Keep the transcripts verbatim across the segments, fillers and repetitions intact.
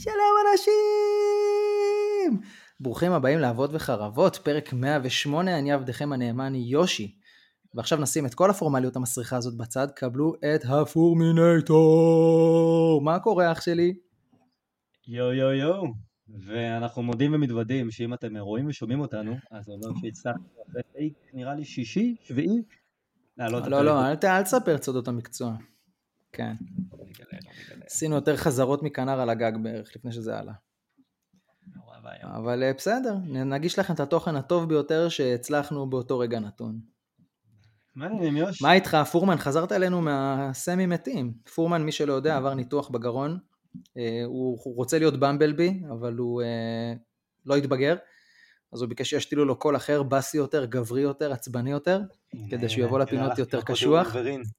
שלום אנשים! ברוכים הבאים לעבוד וחרבות, פרק מאה ושמונה, אני עבדכם הנאמן יושי. ועכשיו נשים את כל הפורמליות המסריחה הזאת בצד, קבלו את הפורמינטור. מה קורה אח שלי? יו יו יו, ואנחנו מודים ומתוודים שאם אתם רואים ושומעים אותנו, אז זה אומר שהצלחנו אחרי פייק, נראה לי שישי, שביעי, להעלות את לא, הפרק. לא, אל ת- אל תספר צודות המקצוע. כן. לא נגלה, לא נגלה. עשינו יותר חזרות מכנר על הגג בערך לפני שזה עלה. נורא ואיום. אבל אה, בסדר, נגיש לכם את התוכן הטוב ביותר שהצלחנו באותו רגע נתון. מה העניינים יוש? מה איתך, פורמן? חזרת אלינו מהסמי מתים. פורמן, מי שלא יודע, עבר ניתוח בגרון. אה, הוא, הוא רוצה להיות במבלבי, אבל הוא אה, לא התבגר. אז הוא ביקש שישתילו לו קול אחר, בסי יותר, גברי יותר, עצבני יותר, כדי שהוא יבוא לפינות יותר קשוח.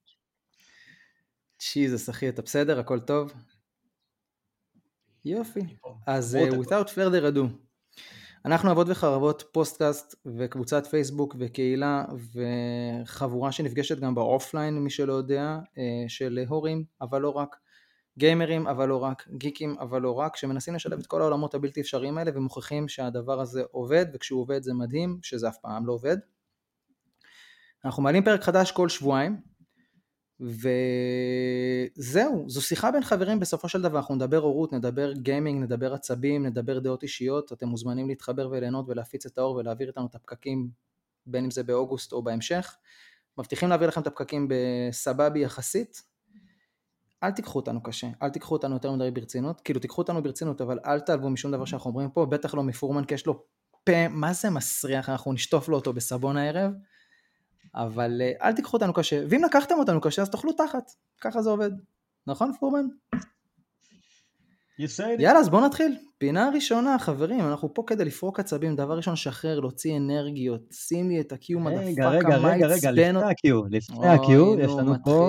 שיזס, אחי, אתה בסדר? הכל טוב? יופי. אז uh, without further ado, אנחנו עבוד וחרבות, פוסטקאסט וקבוצת פייסבוק וקהילה וחבורה שנפגשת גם באופליין, מי שלא יודע, של הורים, אבל לא רק, גיימרים, אבל לא רק, גיקים, אבל לא רק, שמנסים לשלב את כל העולמות הבלתי אפשריים האלה ומוכיחים שהדבר הזה עובד, וכשהוא עובד זה מדהים, שזה אף פעם לא עובד. אנחנו מעלים פרק חדש כל שבועיים, וזהו, זו שיחה בין חברים בסופו של דבר, אנחנו נדבר הורות, נדבר גיימינג, נדבר עצבים, נדבר דעות אישיות, אתם מוזמנים להתחבר וליהנות ולהפיץ את האור ולהעביר איתנו את הפקקים, בין אם זה באוגוסט או בהמשך, מבטיחים להעביר לכם את הפקקים בסבבי יחסית, אל תיקחו אותנו קשה, אל תיקחו אותנו יותר מדי ברצינות, כאילו תיקחו אותנו ברצינות, אבל אל תעלבו משום דבר שאנחנו אומרים פה, בטח לא מפורמן, כי יש לו פה, מה זה מסריח, אנחנו נשטוף לו אותו בסבון הערב, אבל אל תיקחו אותנו קשה, ואם לקחתם אותנו קשה אז תאכלו תחת, ככה זה עובד, נכון פורמן? יאללה, אז בואו נתחיל, פינה ראשונה חברים, אנחנו פה כדי לפרוק עצבים, דבר ראשון שחרר, להוציא אנרגיות, שים לי את הקיו מדפקה, רגע, רגע, רגע, לפני הקיו, לפני הקיו, יש לנו פה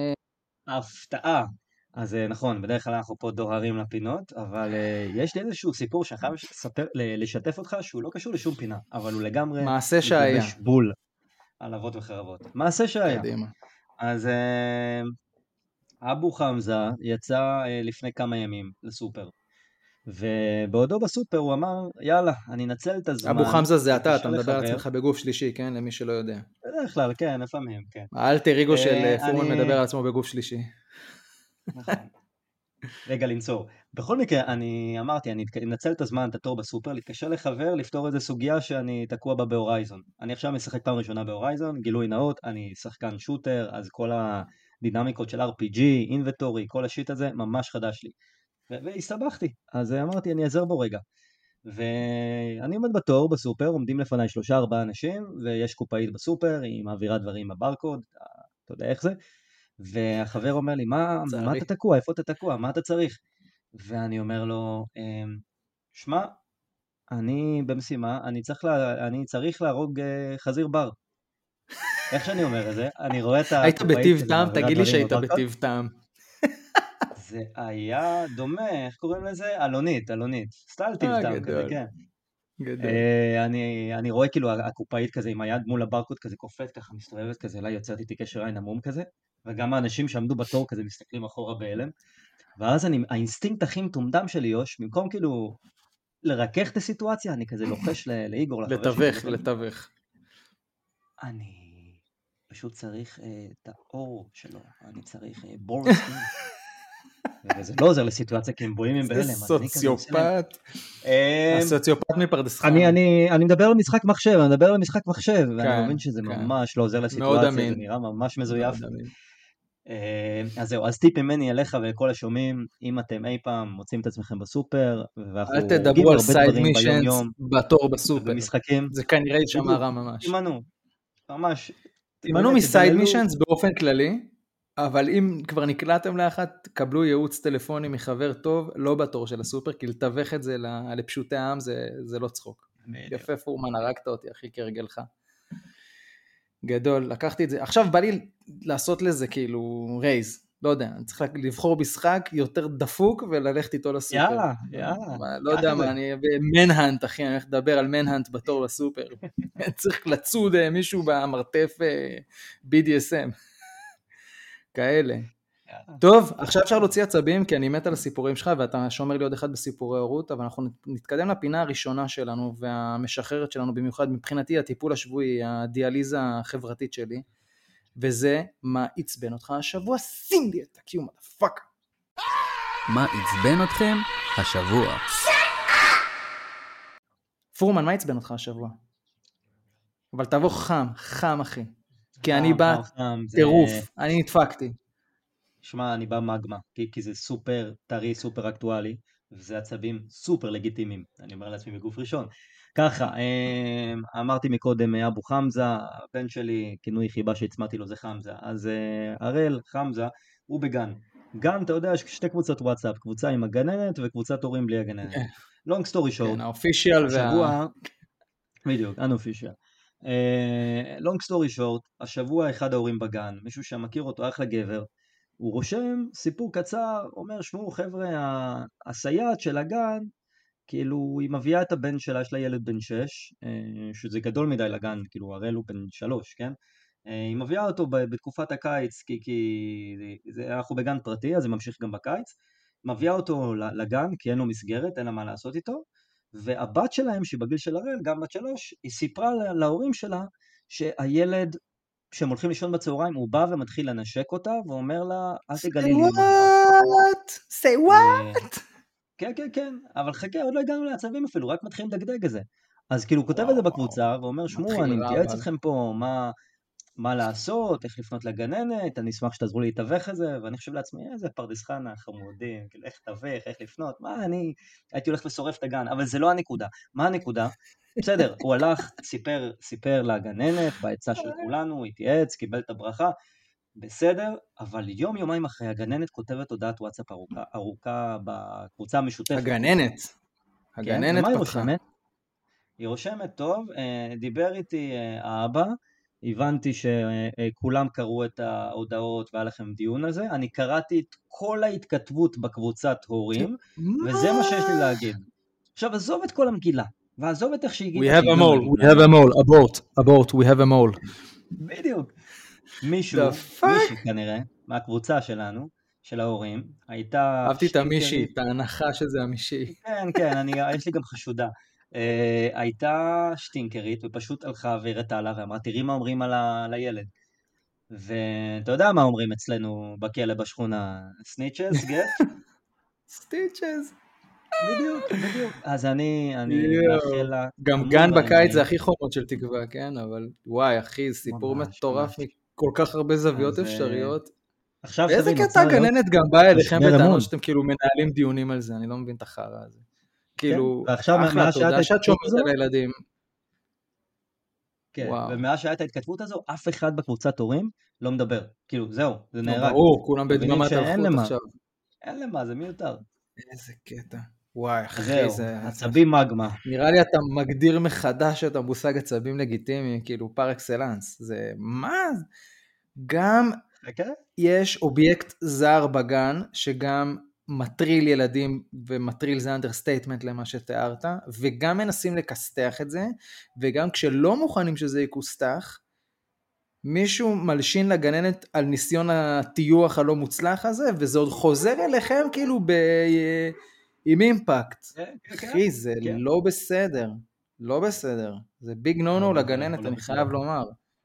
הפתעה. אז נכון, בדרך כלל אנחנו פה דוהרים לפינות, אבל uh, יש לי איזשהו סיפור שחייב לשתף אותך, שהוא לא קשור לשום פינה, אבל הוא לגמרי מעשה שהיה. בול על אבות וחרבות. מעשה שהיה. קדימה. אז uh, אבו חמזה יצא uh, לפני כמה ימים לסופר, ובעודו בסופר הוא אמר, יאללה, אני אנצל את הזמן. אבו חמזה זה אתה, אתה מדבר על עצמך בגוף שלישי, כן? למי שלא יודע. בדרך כלל, כן, לפעמים, כן. האלטר אגו של פורמן מדבר על עצמו בגוף שלישי. נכון. רגע לנצור. בכל מקרה, אני אמרתי, אני אנצל את הזמן, את התור בסופר, להתקשר לחבר, לפתור איזו סוגיה שאני תקוע בה בהורייזון. אני עכשיו משחק פעם ראשונה בהורייזון, גילוי נאות, אני שחקן שוטר, אז כל הדינמיקות של אר פי ג'י, אינבטורי, כל השיט הזה, ממש חדש לי. והסתבכתי, אז אמרתי, אני אעזר בו רגע. ואני עומד בתור בסופר, עומדים לפניי שלושה ארבעה אנשים, ויש קופאית בסופר, היא מעבירה דברים בברקוד, אתה יודע איך זה, והחבר אומר לי, מה, מה אתה תקוע, איפה אתה תקוע, מה אתה צריך? ואני אומר לו, שמע, אני במשימה, אני צריך, לה, אני צריך להרוג חזיר בר. איך שאני אומר את זה, אני רואה את היית בטיב טעם, תגיד לי שהיית בטיב טעם. זה היה דומה, איך קוראים לזה? אלונית, אלונית. סטייל טיב טעם כזה, כן. גדול. אני, אני רואה כאילו הקופאית כזה עם היד מול הברקוד כזה קופאת ככה, מסתובבת כזה, אולי יוצרת איתי קשר עין עמום כזה, וגם האנשים שעמדו בתור כזה מסתכלים אחורה בהלם, ואז אני, האינסטינקט הכי מטומדם שלי יוש, במקום כאילו לרכך את הסיטואציה, אני כזה לוחש לאיגור, לתווך, לתווך. אני פשוט צריך את האור שלו, אני צריך בורסטין. וזה לא עוזר לסיטואציה, כי הם בואים עם בהלם. זה סוציופט. הסוציופט מפרדס חם. אני מדבר על משחק מחשב, אני מדבר על משחק מחשב, ואני מבין שזה ממש לא עוזר לסיטואציה, זה נראה ממש מזויף. אז זהו, אז טיפ ממני אליך ולכל השומעים, אם אתם אי פעם מוצאים את עצמכם בסופר, אל תדברו על סייד מישנס בתור בסופר. זה כנראה ישמע רע ממש. תימנו, ממש. תימנו מסייד מישנס באופן כללי, אבל אם כבר נקלעתם לאחת, קבלו ייעוץ טלפוני מחבר טוב, לא בתור של הסופר, כי לתווך את זה לפשוטי העם, זה, זה לא צחוק. יפה פורמן, הרגת אותי, אחי, כרגלך. גדול, לקחתי את זה. עכשיו בא לי לעשות לזה כאילו רייז, לא יודע, אני צריך לבחור משחק יותר דפוק וללכת איתו לסופר. יאללה, יאללה. לא יודע מה, אני במנהנט, אחי, אני הולך לדבר על מנהנט בתור לסופר. צריך לצוד מישהו במרתף בי די אס אם. כאלה. טוב, עכשיו אפשר להוציא עצבים, כי אני מת על הסיפורים שלך, ואתה שומר לי עוד אחד בסיפורי הורות, אבל אנחנו נתקדם לפינה הראשונה שלנו, והמשחררת שלנו במיוחד, מבחינתי הטיפול השבועי, הדיאליזה החברתית שלי, וזה מה עצבן אותך השבוע. שים לי את הקיום, פאק. מה עצבן אתכם השבוע? פורמן, מה עצבן אותך השבוע? אבל תבוא חם, חם אחי. כי אני בא טירוף, אני נדפקתי. שמע, אני בא מגמה, כי, כי זה סופר טרי, סופר אקטואלי, וזה עצבים סופר לגיטימיים. אני אומר לעצמי בגוף ראשון. ככה, אמרתי מקודם אבו חמזה, הבן שלי, כינוי חיבה שהצמאתי לו זה חמזה. אז הראל חמזה, הוא בגן. גן, אתה יודע, יש שתי קבוצות וואטסאפ, קבוצה עם הגננת וקבוצת הורים בלי הגננת. לונג סטורי שורט. כן, האופישיאל השבוע, בדיוק, אנאופישיאל. לונג סטורי שורט, השבוע אחד ההורים בגן, מישהו שמכיר אותו, אחלה גבר, הוא רושם סיפור קצר, אומר, שמעו חבר'ה, הסייעת של הגן, כאילו היא מביאה את הבן שלה, יש לה ילד בן שש, שזה גדול מדי לגן, כאילו הראל הוא בן שלוש, כן? היא מביאה אותו בתקופת הקיץ, כי, כי זה, אנחנו בגן פרטי, אז זה ממשיך גם בקיץ, מביאה אותו לגן, כי אין לו מסגרת, אין לה מה לעשות איתו, והבת שלהם, שהיא בגיל של הראל, גם בת שלוש, היא סיפרה להורים שלה, שהילד, כשהם הולכים לישון בצהריים, הוא בא ומתחיל לנשק אותה, ואומר לה, אל תגלי לי. Say what? Say what? כן, כן, כן, אבל חכה, עוד לא הגענו לעצבים אפילו, רק מתחילים לדגדג את זה. אז כאילו הוא כותב את זה בקבוצה, ואומר, שמעו, אני מתייעץ אתכם פה, מה, מה לעשות, איך לפנות לגננת, אני אשמח שתעזרו לי להתווך את זה, ואני חושב לעצמי, איזה פרדס חנה, חמודים, כאילו, איך תווך, איך לפנות, מה, אני הייתי הולך ושורף את הגן, אבל זה לא הנקודה. מה הנקודה? בסדר, הוא הלך, סיפר, סיפר לגננת, בעצה של כולנו, הוא התייעץ, קיבל את הברכה, בסדר, אבל יום יומיים אחרי הגננת כותבת הודעת וואטסאפ ארוכה, ארוכה בקבוצה המשותפת. הגננת. הגננת כן, ומה היא פתחה. רושמת? היא רושמת, טוב, דיבר איתי האבא, הבנתי שכולם קראו את ההודעות והיה לכם דיון על זה, אני קראתי את כל ההתכתבות בקבוצת הורים, וזה מה שיש לי להגיד. עכשיו, עזוב את כל המגילה, ועזוב את איך שהגיעה. We have a mole, we have a mole, abort, abort, we have a mole. בדיוק. מישהו, מישהי כנראה, מהקבוצה שלנו, של ההורים, הייתה... אהבתי את המישהי, את ההנחה שזה המישהי. כן, כן, אני, יש לי גם חשודה. Uh, הייתה שטינקרית, ופשוט הלכה והראתה לה, ואמרה, תראי מה אומרים על, ה, על הילד. ואתה יודע מה אומרים אצלנו בכלא בשכונה? סניצ'ס, גט? סניצ'ס. בדיוק, בדיוק. אז אני, אני מאחל לה... גם גן בקיץ זה הכי חומות של תקווה, כן? אבל וואי, אחי, סיפור מטורף מכל כך הרבה זוויות אפשריות. באיזה קטע הגננת גם באה אליכם בטענות שאתם כאילו מנהלים דיונים על זה, אני לא מבין את החרא הזה. כאילו, אחלה, תודה שאת שומעת על הילדים. כן, ומאז שהייתה ההתכתבות הזו, אף אחד בקבוצת הורים לא מדבר. כאילו, זהו, זה נהרג. ברור, כולם בדממת הלכות עכשיו. אין למה, זה מיותר. איזה קטע. וואי, אחי, זה... עצבים מגמה. נראה לי אתה מגדיר מחדש את המושג עצבים לגיטימיים, כאילו פר אקסלנס. זה מה? גם יש אובייקט זר בגן, שגם מטריל ילדים, ומטריל זה אנדרסטייטמנט למה שתיארת, וגם מנסים לקסתח את זה, וגם כשלא מוכנים שזה יקוסתח, מישהו מלשין לגננת על ניסיון הטיוח הלא מוצלח הזה, וזה עוד חוזר אליכם כאילו ב... עם אימפקט. אחי, זה לא בסדר. לא בסדר. זה ביג נונו לגננת, אני חייב לומר.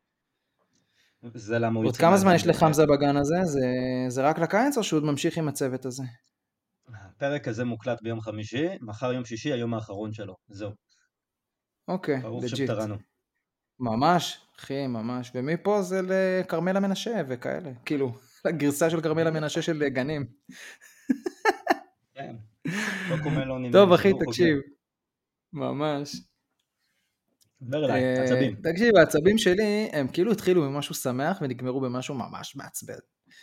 זה למה הוא עוד כמה זמן יש לחמזה בגן הזה? זה רק לקיץ או שהוא ממשיך עם הצוות הזה? הפרק הזה מוקלט ביום חמישי, מחר יום שישי, היום האחרון שלו. זהו. אוקיי, לג'יט. ממש, אחי, ממש. ומפה זה לקרמלה מנשה וכאלה. כאילו, הגרסה של קרמלה מנשה של גנים. כן. טוב, אחי, תקשיב. ממש. דבר אליי, עצבים. תקשיב, העצבים שלי, הם כאילו התחילו במשהו שמח ונגמרו במשהו ממש מעצבן.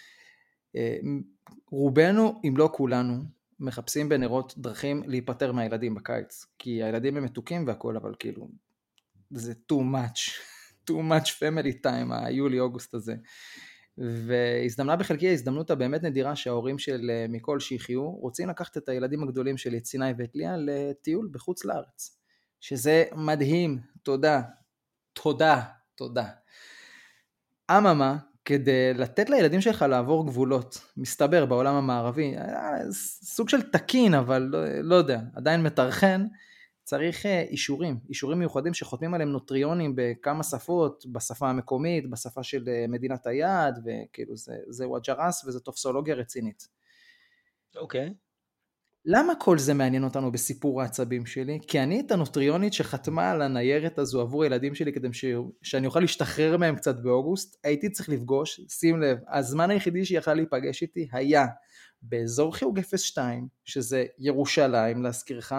רובנו, אם לא כולנו, מחפשים בנרות דרכים להיפטר מהילדים בקיץ. כי הילדים הם מתוקים והכל, אבל כאילו, זה too much. too much family time, היולי-אוגוסט הזה. והזדמנה בחלקי ההזדמנות הבאמת נדירה שההורים של מכל שיחיו רוצים לקחת את הילדים הגדולים של סיני ואת ליה לטיול בחוץ לארץ. שזה מדהים, תודה, תודה, תודה. אממה, כדי לתת לילדים שלך לעבור גבולות, מסתבר בעולם המערבי, סוג של תקין, אבל לא, לא יודע, עדיין מתרחן, צריך אישורים, אישורים מיוחדים שחותמים עליהם נוטריונים בכמה שפות, בשפה המקומית, בשפה של מדינת היעד, וכאילו זה, זה וג'רס וזה טופסולוגיה רצינית. אוקיי. Okay. למה כל זה מעניין אותנו בסיפור העצבים שלי? כי אני את הנוטריונית שחתמה על הניירת הזו עבור הילדים שלי, כדי ש... שאני אוכל להשתחרר מהם קצת באוגוסט, הייתי צריך לפגוש, שים לב, הזמן היחידי שיכל להיפגש איתי היה באזור חיוג אפס שתיים, שזה ירושלים להזכירך,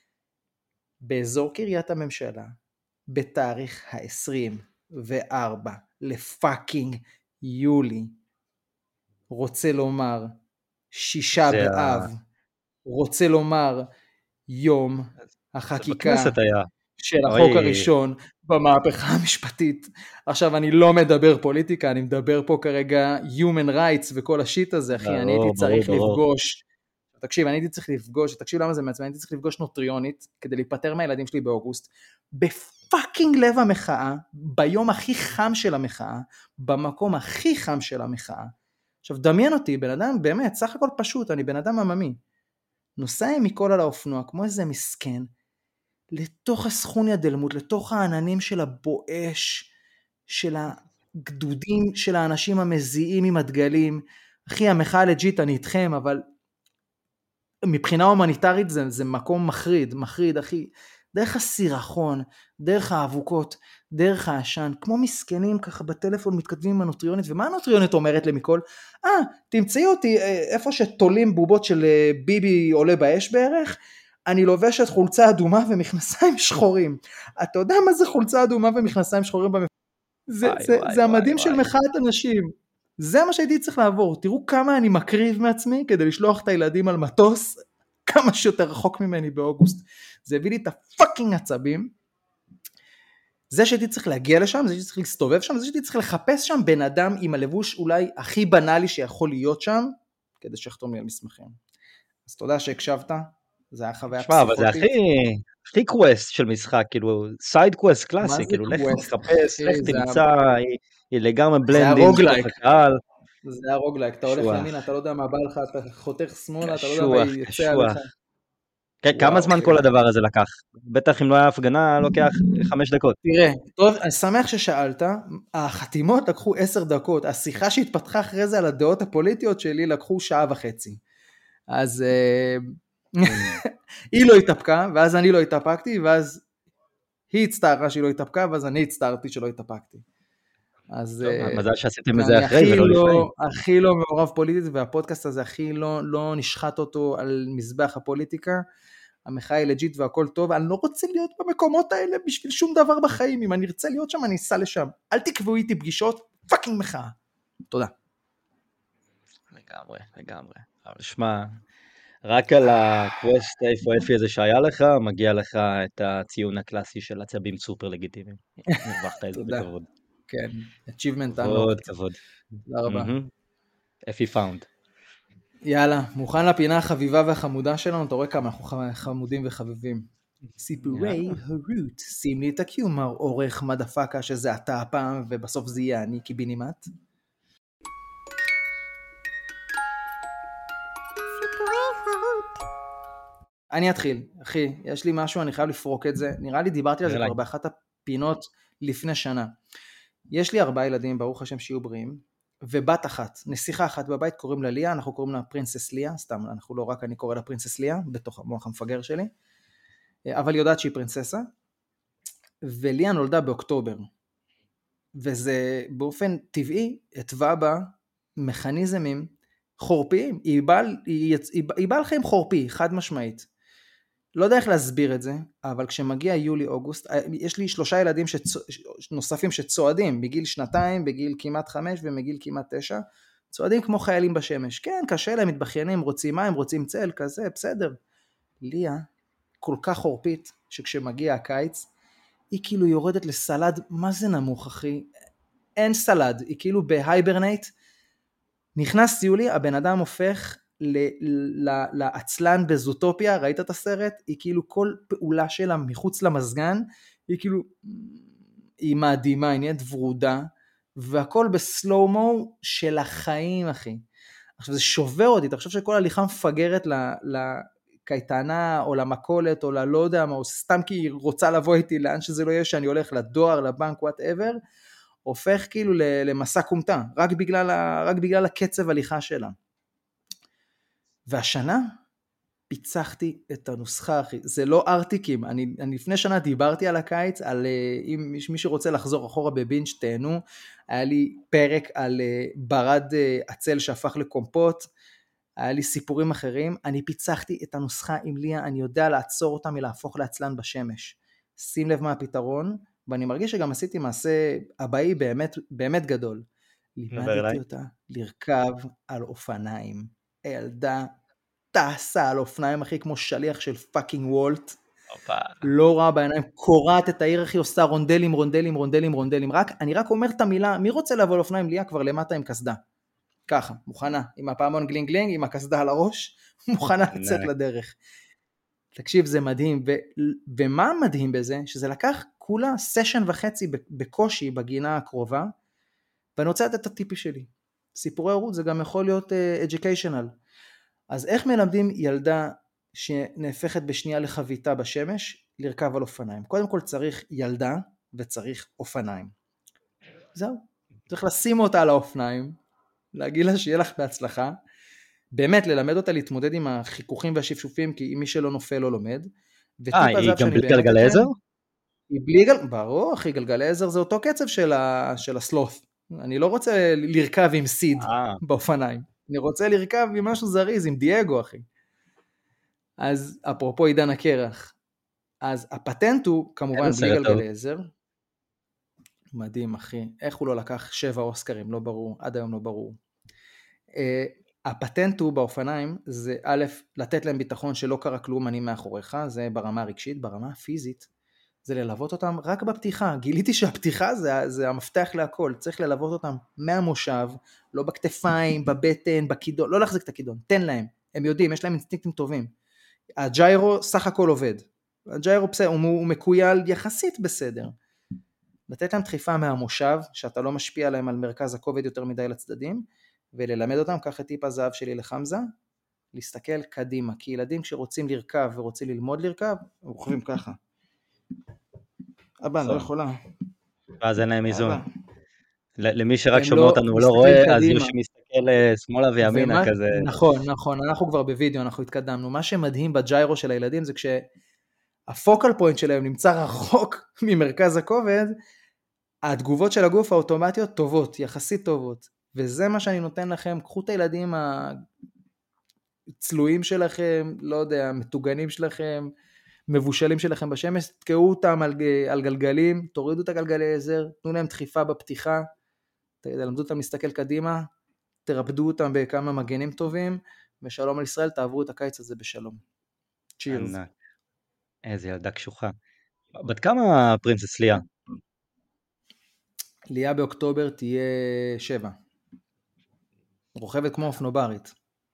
באזור קריית הממשלה, בתאריך ה-עשרים וארבע לפאקינג יולי, רוצה לומר שישה באב, ה... רוצה לומר יום החקיקה של החוק הראשון במהפכה המשפטית. עכשיו אני לא מדבר פוליטיקה, אני מדבר פה כרגע human rights וכל השיט הזה, אחי, אני הייתי צריך לפגוש, תקשיב, אני הייתי צריך לפגוש, תקשיב למה זה מעצבן, אני הייתי צריך לפגוש נוטריונית, כדי להיפטר מהילדים שלי באוגוסט, בפאקינג לב המחאה, ביום הכי חם של המחאה, במקום הכי חם של המחאה. עכשיו דמיין אותי, בן אדם באמת, סך הכל פשוט, אני בן אדם עממי, נוסע מכל על האופנוע, כמו איזה מסכן, לתוך הסכוניה דלמות, לתוך העננים של הבואש, של הגדודים, של האנשים המזיעים עם הדגלים. אחי, המחאה לג'יט, אני איתכם, אבל מבחינה הומניטרית זה, זה מקום מחריד, מחריד, אחי. דרך הסירחון, דרך האבוקות, דרך העשן, כמו מסכנים ככה בטלפון מתכתבים עם הנוטריונית, ומה הנוטריונית אומרת למכל? אה, תמצאי אותי איפה שתולים בובות של ביבי עולה באש בערך, אני לובשת חולצה אדומה ומכנסיים שחורים. אתה יודע מה זה חולצה אדומה ומכנסיים שחורים? במפ... זה, וואי, זה, וואי, זה וואי, המדהים וואי. של מחאת אנשים. זה מה שהייתי צריך לעבור. תראו כמה אני מקריב מעצמי כדי לשלוח את הילדים על מטוס, כמה שיותר רחוק ממני באוגוסט. זה הביא לי את הפאקינג עצבים. זה שהייתי צריך להגיע לשם, זה שהייתי צריך להסתובב שם, זה שהייתי צריך לחפש שם בן אדם עם הלבוש אולי הכי בנאלי שיכול להיות שם, כדי שיחתום לי על מסמכים. אז תודה שהקשבת, זה היה חוויה פסיכוטית. אבל זה הכי, הכי קווסט של משחק, כאילו, סייד קווסט קלאסי, כאילו, לך תחפש, לך תמצא, היא לגמרי בלנדינג בתוך הקהל. זה היה רוגלייק, אתה הולך ימין, אתה לא יודע מה בא לך, אתה חותך שמאלה, אתה לא יודע מה יצא עליך. כמה זמן כל הדבר הזה לקח? בטח אם לא היה הפגנה, לוקח חמש דקות. תראה, טוב, אני שמח ששאלת, החתימות לקחו עשר דקות, השיחה שהתפתחה אחרי זה על הדעות הפוליטיות שלי לקחו שעה וחצי. אז היא לא התאפקה, ואז אני לא התאפקתי, ואז היא הצטערה שהיא לא התאפקה, ואז אני הצטערתי שלא התאפקתי. אז מזל שעשיתם את זה אחרי ולא לפני. הכי לא מעורב פוליטית, והפודקאסט הזה הכי לא נשחט אותו על מזבח הפוליטיקה, המחאה היא לג'יט והכל טוב, אני לא רוצה להיות במקומות האלה בשביל שום דבר בחיים, אם אני ארצה להיות שם אני אסע לשם, אל תקבעו איתי פגישות, פאקינג מחאה. תודה. לגמרי, לגמרי. אבל שמע, רק על הקווסט איפה אפי הזה שהיה לך, מגיע לך את הציון הקלאסי של עצבים סופר לגיטימיים. נרווחת את זה בכבוד. כן, achievement כבוד, כבוד. תודה רבה. אפי פאונד. יאללה, מוכן לפינה החביבה והחמודה שלנו, אתה רואה כמה אנחנו חמודים וחביבים. סיפורי הרוט, שים לי את הקיומר, עורך מדפקה שזה אתה הפעם, ובסוף זה יהיה אני קיבינימט. אני אתחיל, אחי, יש לי משהו, אני חייב לפרוק את זה, נראה לי דיברתי על זה כבר באחת הפינות לפני שנה. יש לי ארבעה ילדים, ברוך השם שיהיו בריאים, ובת אחת, נסיכה אחת בבית, קוראים לה ליה, אנחנו קוראים לה פרינסס ליה, סתם, אנחנו לא רק אני קורא לה פרינסס ליה, בתוך המוח המפגר שלי, אבל היא יודעת שהיא פרינססה, וליה נולדה באוקטובר, וזה באופן טבעי, התווה בה מכניזמים חורפיים, היא בעל, היא, היא, היא בעל חיים חורפי, חד משמעית, לא יודע איך להסביר את זה, אבל כשמגיע יולי-אוגוסט, יש לי שלושה ילדים שצוע, נוספים שצועדים, בגיל שנתיים, בגיל כמעט חמש ומגיל כמעט תשע, צועדים כמו חיילים בשמש. כן, קשה להם, מתבחיינים, רוצים מים, רוצים צל, כזה, בסדר. ליה, כל כך חורפית, שכשמגיע הקיץ, היא כאילו יורדת לסלד, מה זה נמוך, אחי? אין סלד, היא כאילו בהייברנייט, נכנס יולי, הבן אדם הופך לעצלן בזוטופיה, ראית את הסרט? היא כאילו כל פעולה שלה מחוץ למזגן, היא כאילו, היא מדהימה, היא נהיית ורודה, והכל בסלואו-מו של החיים, אחי. עכשיו זה שובר אותי, אתה חושב שכל הליכה מפגרת לקייטנה, או למקולת, או ללא יודע מה, או סתם כי היא רוצה לבוא איתי לאן שזה לא יהיה, שאני הולך לדואר, לבנק, whatever, הופך כאילו למסע קומטה, רק בגלל, רק בגלל הקצב הליכה שלה. והשנה, פיצחתי את הנוסחה, אחי. זה לא ארטיקים. אני, אני לפני שנה דיברתי על הקיץ, על אם מי שרוצה לחזור אחורה בבינג' תהנו, היה לי פרק על ברד עצל שהפך לקומפוט, היה לי סיפורים אחרים, אני פיצחתי את הנוסחה עם ליה, אני יודע לעצור אותה מלהפוך לעצלן בשמש. שים לב מה הפתרון, ואני מרגיש שגם עשיתי מעשה הבאי באמת, באמת גדול. לימדתי אותה לרכב על אופניים. הילדה טסה על אופניים, אחי, כמו שליח של פאקינג וולט. לא רע בעיניים, קוראת את העיר, אחי, עושה רונדלים, רונדלים, רונדלים, רונדלים. רק, אני רק אומר את המילה, מי רוצה לבוא על אופניים? ליה כבר למטה עם כסדה. ככה, מוכנה, עם הפעמון גלינג גלינג, עם הכסדה על הראש, מוכנה לצאת לדרך. תקשיב, זה מדהים, ו- ומה מדהים בזה? שזה לקח כולה סשן וחצי בקושי בגינה הקרובה, ואני רוצה לתת את הטיפי שלי. סיפורי הורות זה גם יכול להיות uh, educational. אז איך מלמדים ילדה שנהפכת בשנייה לחביתה בשמש, לרכב על אופניים? קודם כל צריך ילדה וצריך אופניים. זהו, צריך לשים אותה על האופניים, להגיד לה שיהיה לך בהצלחה, באמת ללמד אותה להתמודד עם החיכוכים והשפשופים, כי מי שלא נופל לא לומד. אה, היא גם בלי גלגלי עזר? היא בלי גלגלי, ברור, אחי, גלגלי עזר זה אותו קצב של, ה... של הסלוט. אני לא רוצה לרכב עם סיד באופניים, אני רוצה לרכב עם משהו זריז, עם דייגו, אחי. אז אפרופו עידן הקרח, אז הפטנט הוא כמובן בלי גלגלי עזר. מדהים, אחי, איך הוא לא לקח שבע אוסקרים, לא ברור, עד היום לא ברור. הפטנט הוא באופניים, זה א', לתת להם ביטחון שלא קרה כלום, אני מאחוריך, זה ברמה הרגשית, ברמה הפיזית, זה ללוות אותם רק בפתיחה. גיליתי שהפתיחה זה, זה המפתח להכל, צריך ללוות אותם מהמושב, לא בכתפיים, בבטן, בכידון, לא להחזיק את הכידון, תן להם, הם יודעים, יש להם אינסטינקטים טובים. הג'יירו סך הכל עובד, הג'יירו בסדר, הוא, הוא מקוייל יחסית בסדר. לתת להם דחיפה מהמושב, שאתה לא משפיע עליהם על מרכז הכובד יותר מדי לצדדים, וללמד אותם, קח את טיפ הזהב שלי לחמזה, להסתכל קדימה, כי ילדים כשרוצים לרכב ורוצים ללמוד לרכב, הם רוכבים ככה. אבא, אני לא יכולה. אז אין להם איזון. למי שרק שומע אותנו ולא רואה, אז יושי מסתכל שמאלה וימינה כזה. נכון, נכון, אנחנו כבר בווידאו, אנחנו התקדמנו. מה שמדהים בג'יירו של הילדים זה כשהפוקל פוינט שלהם נמצא רחוק ממרכז הכובד, התגובות של הגוף האוטומטיות טובות, יחסית טובות. וזה מה שאני נותן לכם, קחו את הילדים הצלויים שלכם, לא יודע, מתוגנים שלכם, מבושלים שלכם בשמש, תקעו אותם על, על גלגלים, תורידו את הגלגלי עזר, תנו להם דחיפה בפתיחה, תלמדו אותם להסתכל קדימה, תרפדו אותם בכמה מגנים טובים, ושלום על ישראל, תעברו את הקיץ הזה בשלום. צ'ירס. איזה ילדה קשוחה. בת כמה פרינסס ליה? ליה באוקטובר תהיה שבע. רוכבת כמו אופנוברית.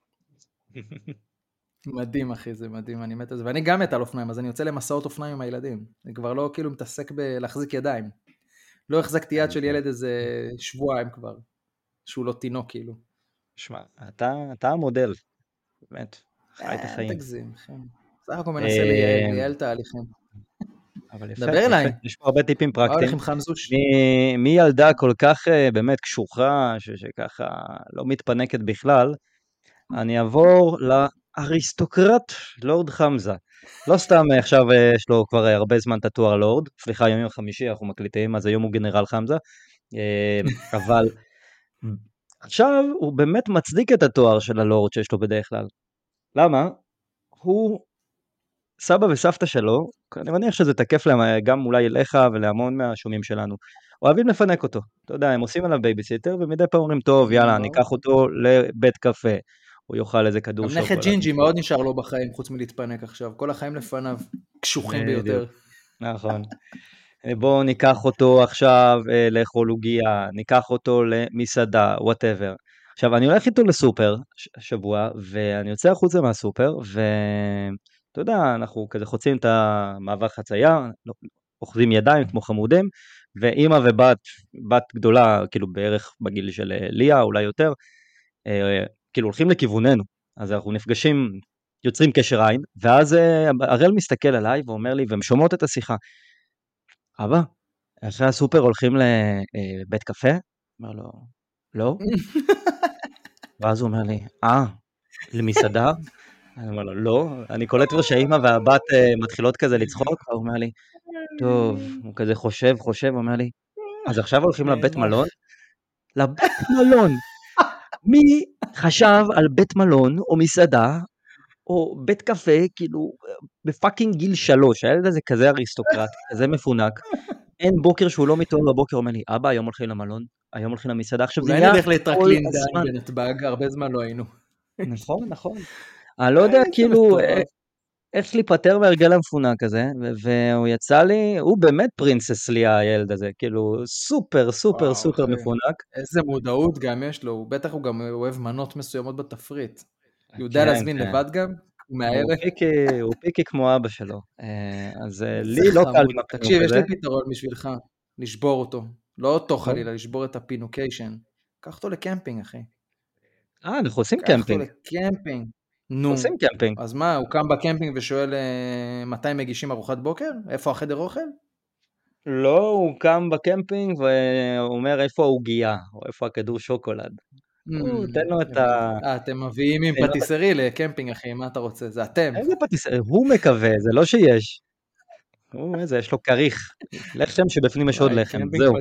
מדהים, אחי, זה מדהים, אני מת על זה. ואני גם מת על אופניים, אז אני יוצא למסעות אופניים עם הילדים. אני כבר לא כאילו מתעסק בלהחזיק ידיים. לא החזקתי יד של ילד איזה שבועיים כבר, שהוא לא תינוק כאילו. שמע, אתה, אתה המודל, באמת, חי את החיים. תגזים, אחי. סך הכל מנסה לייעל תהליכים. אבל יפה, דבר אליי. יש פה הרבה טיפים פרקטיים. הולך עם חמזוש. מי ילדה כל כך באמת קשוחה, שככה לא מתפנקת בכלל, אני אעבור לאריסטוקרט לורד חמזה. לא סתם עכשיו יש לו כבר הרבה זמן את התואר לורד, סליחה, יום חמישי אנחנו מקליטים, אז היום הוא גנרל חמזה, אבל עכשיו הוא באמת מצדיק את התואר של הלורד שיש לו בדרך כלל. למה? הוא סבא וסבתא שלו, אני מניח שזה תקף להם גם אולי אליך ולהמון מהשומעים שלנו, אוהבים לפנק אותו, אתה יודע, הם עושים עליו בייביסיטר, ומדי פעם אומרים, טוב, יאללה, ניקח אותו לבית קפה, הוא יאכל איזה כדור שוקולד. גם נכד ג'ינג'י מאוד נשאר לו בחיים, חוץ מלהתפנק עכשיו, כל החיים לפניו, קשוחים ביותר. נכון. בואו ניקח אותו עכשיו לאכול עוגיה, ניקח אותו למסעדה, whatever. עכשיו, אני הולך איתו לסופר שבוע, ואני יוצא החוצה מהסופר, ואתה יודע, אנחנו כזה חוצים את המעבר חצייה, אוחזים ידיים כמו חמודים, ואימא ובת, בת גדולה, כאילו בערך בגיל של ליה, אולי יותר, כאילו הולכים לכיווננו, אז אנחנו נפגשים, יוצרים קשר עין, ואז הראל מסתכל עליי ואומר לי, והם שומעות את השיחה, אבא, אחרי הסופר הולכים לבית קפה? אומר לו, לא. ואז הוא אומר לי, אה, למסעדה? אני אומר לו, לא. אני קולט כבר שהאמא והבת מתחילות כזה לצחוק, הוא אומר לי, טוב, הוא כזה חושב, חושב, הוא אומר לי, אז עכשיו הולכים לבית מלון? לבית מלון! מי חשב על בית מלון או מסעדה או בית קפה, כאילו, בפאקינג גיל שלוש, הילד הזה כזה אריסטוקרט, כזה מפונק, אין בוקר שהוא לא מתעורר בבוקר, אומר לי, אבא, היום הולכים למלון, היום הולכים למסעדה, עכשיו זה נהיה אולי נלך לטרקלינדן בנתב"ג, הרבה זמן לא היינו. נכון, נכון. אני לא יודע, כאילו, איך להיפטר מהרגל המפונק הזה, והוא יצא לי, הוא באמת פרינסס לי הילד הזה, כאילו, סופר, סופר, סופר מפונק. איזה מודעות גם יש לו, בטח הוא גם אוהב מנות מסוימות בתפריט. הוא יודע להזמין לבד גם? הוא פיקי כמו אבא שלו, אז לי לא קל עם הפינוק הזה. תקשיב, יש לי פתרון בשבילך, לשבור אותו, לא אותו חלילה, לשבור את הפינוקיישן. קח אותו לקמפינג, אחי. אה, אנחנו עושים קמפינג. קח אותו לקמפינג. נו, עושים קמפינג. אז מה, הוא קם בקמפינג ושואל מתי מגישים ארוחת בוקר? איפה החדר אוכל? לא, הוא קם בקמפינג ואומר איפה העוגיה, או איפה הכדור שוקולד. תן לו את ה... אתם מביאים עם פטיסרי לקמפינג, אחי, מה אתה רוצה? זה אתם. איזה פטיסרי? הוא מקווה, זה לא שיש. הוא איזה, יש לו כריך. לחם שבפנים יש עוד לחם, זהו.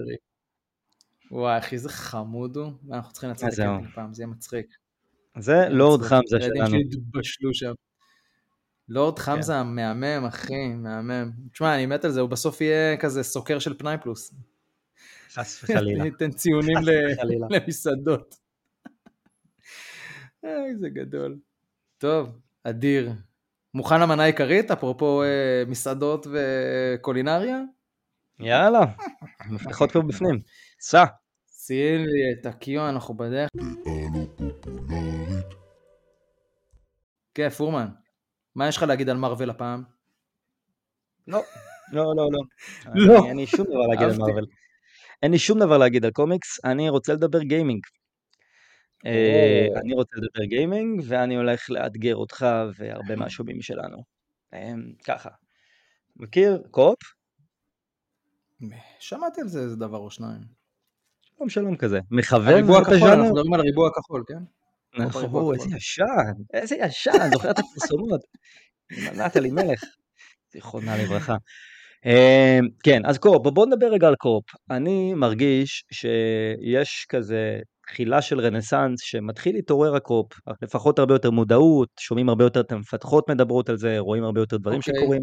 וואי, אחי, זה חמוד הוא. אנחנו צריכים לצאת לקמפינג פעם, זה יהיה מצחיק. זה לורד חמזה שלנו. ילדים שהתבשלו שם. לורד חמזה מהמם, אחי, מהמם. תשמע, אני מת על זה, הוא בסוף יהיה כזה סוקר של פנאי פלוס. חס וחלילה. ניתן ציונים למסעדות. איזה גדול. טוב, אדיר. מוכן למנה עיקרית, אפרופו מסעדות וקולינריה? יאללה, מפתחות כבר בפנים. סע. שים לי את הקיו, אנחנו בדרך. כן, פורמן, מה יש לך להגיד על מרוול הפעם? לא, לא, לא, לא. לא. אין לי שום דבר להגיד על מרוול. אין לי שום דבר להגיד על קומיקס, אני רוצה לדבר גיימינג. אני רוצה לדבר גיימינג, ואני הולך לאתגר אותך והרבה מהשובים שלנו. ככה. מכיר קופ? שמעתי על זה איזה דבר או שניים. שלום שלום כזה. מכוון? הריבוע הכחול, אנחנו מדברים על הריבוע הכחול, כן? נכון, איזה ישן, איזה ישן, זוכר את הפרסומות. נתן לי מלך, זיכרונה לברכה. כן, אז קופ, בואו נדבר רגע על קופ. אני מרגיש שיש כזה תחילה של רנסנס שמתחיל להתעורר הקופ, לפחות הרבה יותר מודעות, שומעים הרבה יותר את המפתחות מדברות על זה, רואים הרבה יותר דברים שקורים.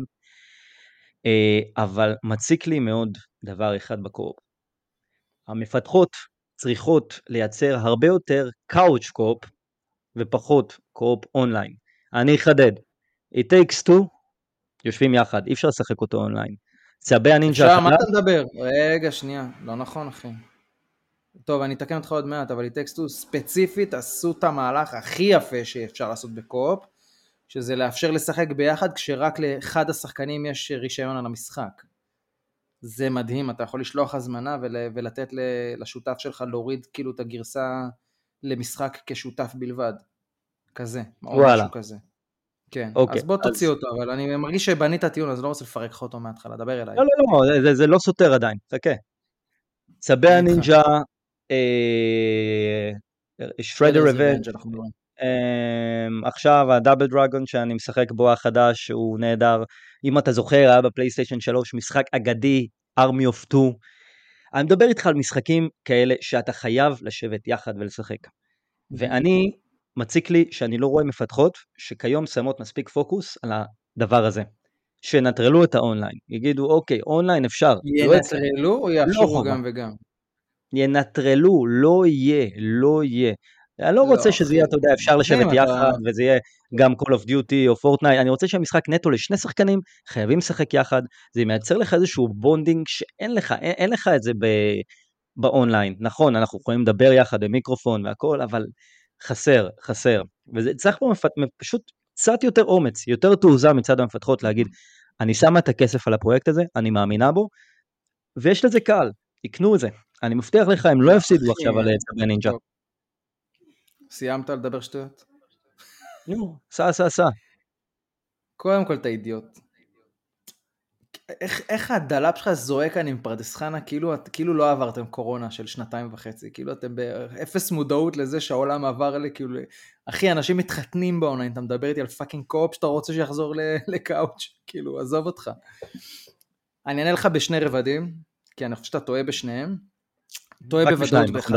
אבל מציק לי מאוד דבר אחד בקופ. המפתחות צריכות לייצר הרבה יותר קאוץ' קופ ופחות קופ אונליין. אני אחדד. It takes two, יושבים יחד, אי אפשר לשחק אותו אונליין. צבי הנינג'ה... אפשר, מה אתה מדבר? רגע, שנייה, לא נכון אחי. טוב, אני אתקן אותך עוד מעט, אבל It takes two ספציפית עשו את המהלך הכי יפה שאפשר לעשות בקופ, שזה לאפשר לשחק ביחד כשרק לאחד השחקנים יש רישיון על המשחק. זה מדהים, אתה יכול לשלוח הזמנה ולתת לשותף שלך להוריד כאילו את הגרסה למשחק כשותף בלבד. כזה, או משהו כזה. כן, אז בוא תוציא אותו, אבל אני מרגיש שבנית הטיעון, אז לא רוצה לפרק לך אותו מההתחלה, דבר אליי. לא, לא, לא, זה לא סותר עדיין, חכה. צבי הנינג'ה, שרדר ריבנג', עכשיו הדאבל דרגון שאני משחק בו החדש, הוא נהדר. אם אתה זוכר, היה בפלייסטיישן שלוש משחק אגדי, Army of Two. אני מדבר איתך על משחקים כאלה שאתה חייב לשבת יחד ולשחק. ואני מציק לי שאני לא רואה מפתחות שכיום שמות מספיק פוקוס על הדבר הזה. שנטרלו את האונליין. יגידו, אוקיי, אונליין אפשר. ינטרלו או יאפשרו גם וגם? ינטרלו, לא יהיה, לא יהיה. אני לא רוצה שזה יהיה, אתה יודע, אפשר לשבת יחד, וזה יהיה גם Call of Duty או Fortnite, אני רוצה שהמשחק נטו לשני שחקנים, חייבים לשחק יחד, זה מייצר לך איזשהו בונדינג שאין לך, אין לך את זה באונליין, נכון, אנחנו יכולים לדבר יחד במיקרופון והכל, אבל חסר, חסר, וזה צריך פה פשוט קצת יותר אומץ, יותר תעוזה מצד המפתחות להגיד, אני שמה את הכסף על הפרויקט הזה, אני מאמינה בו, ויש לזה קהל, יקנו את זה. אני מבטיח לך, הם לא יפסידו עכשיו על צבי נינג'ה. סיימת לדבר שטויות? נו, סע, סע, סע. קודם כל אתה אידיוט. איך, איך הדלאפ שלך זועק כאן עם פרדס חנה, כאילו, כאילו לא עברתם קורונה של שנתיים וחצי, כאילו אתם באפס מודעות לזה שהעולם עבר אלה, כאילו, אחי, אנשים מתחתנים באונליין, אתה מדבר איתי על פאקינג קופ שאתה רוצה שיחזור לקאוץ', כאילו, עזוב אותך. אני אענה לך בשני רבדים, כי אני חושב שאתה טועה בשניהם, טועה בוודאות באחד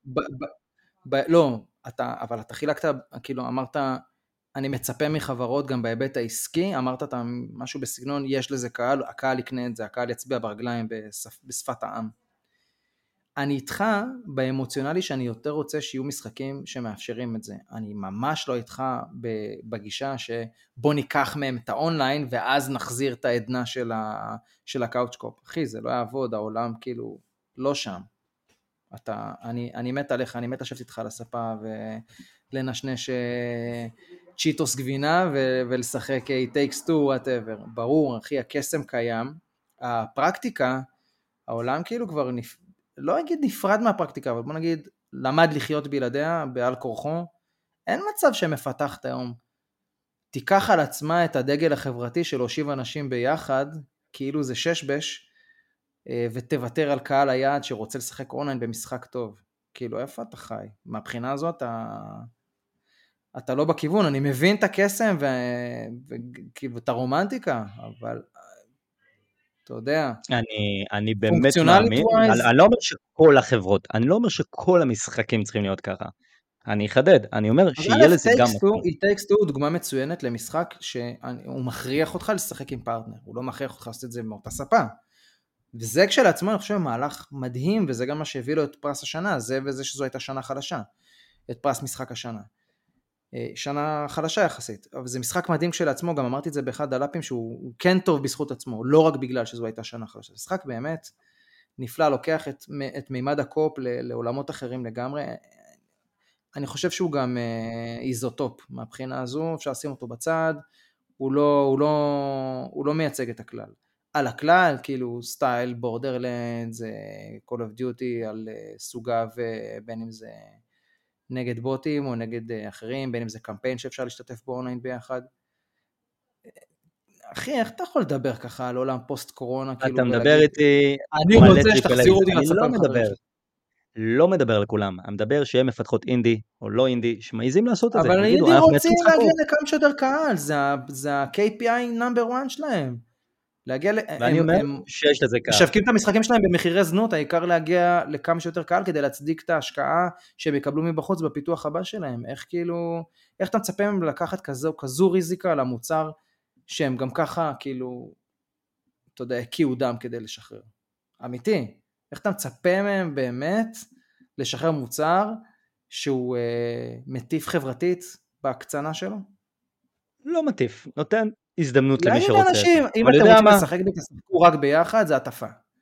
מהם, לא, אתה, אבל אתה חילקת, כאילו, אמרת, אני מצפה מחברות גם בהיבט העסקי, אמרת אתה משהו בסגנון, יש לזה קהל, הקהל יקנה את זה, הקהל יצביע ברגליים בשפ, בשפת העם. אני איתך באמוציונלי שאני יותר רוצה שיהיו משחקים שמאפשרים את זה. אני ממש לא איתך בגישה שבוא ניקח מהם את האונליין ואז נחזיר את העדנה של, ה, של הקאוצ'קופ. אחי, זה לא יעבוד, העולם כאילו לא שם. אתה, אני, אני מת עליך, אני מת לשבת איתך על הספה ולנשנש צ'יטוס גבינה ו- ולשחק it takes two whatever. ברור, אחי, הקסם קיים. הפרקטיקה, העולם כאילו כבר נפ... לא אגיד נפרד מהפרקטיקה, אבל בוא נגיד, למד לחיות בלעדיה, בעל כורחו. אין מצב שמפתחת היום. תיקח על עצמה את הדגל החברתי של להושיב אנשים ביחד, כאילו זה ששבש, ותוותר על קהל היעד שרוצה לשחק אונליין במשחק טוב. כאילו, איפה אתה חי? מהבחינה הזאת, אתה, אתה לא בכיוון. אני מבין את הקסם ואת הרומנטיקה, אבל אתה יודע. אני, אני באמת מאמין. אני, אני לא אומר שכל החברות, אני לא אומר שכל המשחקים צריכים להיות ככה. אני אחדד, אני אומר שיהיה לזה גם... it takes two הוא דוגמה מצוינת למשחק שהוא מכריח אותך לשחק עם פרטנר. הוא לא מכריח אותך לעשות את זה מאותה ספה. וזה כשלעצמו אני חושב מהלך מדהים, וזה גם מה שהביא לו את פרס השנה, זה וזה שזו הייתה שנה חלשה, את פרס משחק השנה. שנה חלשה יחסית, אבל זה משחק מדהים כשלעצמו, גם אמרתי את זה באחד דלאפים, שהוא כן טוב בזכות עצמו, לא רק בגלל שזו הייתה שנה חלשה. משחק באמת נפלא, לוקח את, את מימד הקופ לעולמות אחרים לגמרי. אני חושב שהוא גם איזוטופ, מהבחינה הזו, אפשר לשים אותו בצד, הוא לא, הוא לא, הוא לא מייצג את הכלל. על הכלל, כאילו סטייל, בורדרלנדס, Call of Duty, על סוגיו, בין אם זה נגד בוטים או נגד אחרים, בין אם זה קמפיין שאפשר להשתתף בו אונליין ביחד. אחי, איך אתה יכול לדבר ככה על עולם פוסט קורונה? אתה מדבר איתי... אני רוצה שתחזירו אותי לצפה לחברים. לא מדבר על כולם, אני מדבר שהם מפתחות אינדי או לא אינדי, שמעיזים לעשות את זה. אבל אינדי רוצים להגיע לכמה שיותר קהל, זה ה-K P I number one שלהם. להגיע, ואני אומר שיש לזה קהל. משווקים את המשחקים שלהם במחירי זנות, העיקר להגיע לכמה שיותר קהל, כדי להצדיק את ההשקעה שהם יקבלו מבחוץ בפיתוח הבא שלהם. איך כאילו, איך אתה מצפה מהם לקחת כזו, כזו ריזיקה על המוצר, שהם גם ככה כאילו, אתה יודע, הקיעו דם כדי לשחרר. אמיתי. איך אתה מצפה מהם באמת לשחרר מוצר שהוא אה, מטיף חברתית בהקצנה שלו? לא מטיף, נותן הזדמנות למי שרוצה. להגיד לאנשים, אם אתם רוצים לשחק ותשחקו רק ביחד, זה עטפה.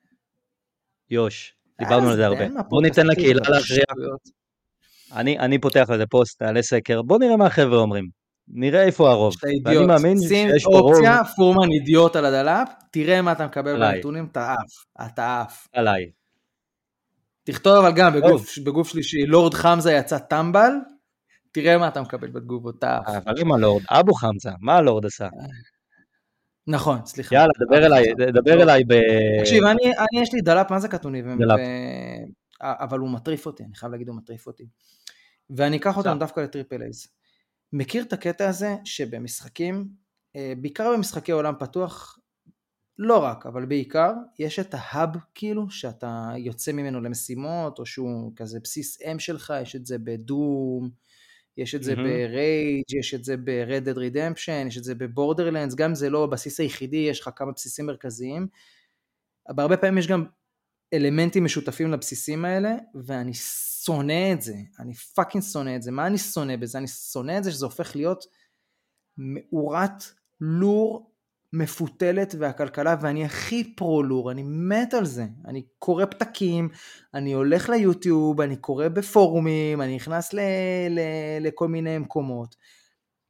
יוש, דיברנו על זה הרבה. בוא ניתן לקהילה להכריע. אני, אני פותח לזה פוסט, תעלה סקר, בוא נראה מה החבר'ה אומרים. נראה איפה הרוב. ואני מאמין שיש פה רוב. אופציה, פורמן אידיוט על הדלאפ, תראה מה אתה מקבל בנתונים, אתה אף, אתה אף. עליי. תכתוב אבל גם בגוף, בגוף שלישי, לורד חמזה יצא טמבל, תראה מה אתה מקבל בתגובות, אתה אף. אבל אם הלורד, אבו חמזה, מה הלורד עשה? נכון, סליחה. יאללה, דבר אליי, דבר אליי ב... תקשיב, אני, אני יש לי דלאפ, מה זה קטוני? דלאפ. אבל הוא מטריף אותי, אני חייב להגיד, הוא מטריף אותי. ואני אקח אותם דווקא לטריפל אייז. מכיר את הקטע הזה שבמשחקים, בעיקר במשחקי עולם פתוח, לא רק, אבל בעיקר, יש את ההאב כאילו, שאתה יוצא ממנו למשימות, או שהוא כזה בסיס M שלך, יש את זה בדום, יש את זה ברייג', יש את זה ב-Red Dead Redemption, יש את זה בבורדרלנדס, גם זה לא הבסיס היחידי, יש לך כמה בסיסים מרכזיים, אבל הרבה פעמים יש גם אלמנטים משותפים לבסיסים האלה, ואני שונא את זה, אני פאקינג שונא את זה. מה אני שונא בזה? אני שונא את זה שזה הופך להיות מאורת לור מפותלת והכלכלה, ואני הכי פרו-לור, אני מת על זה. אני קורא פתקים, אני הולך ליוטיוב, אני קורא בפורומים, אני נכנס ל- ל- לכל מיני מקומות.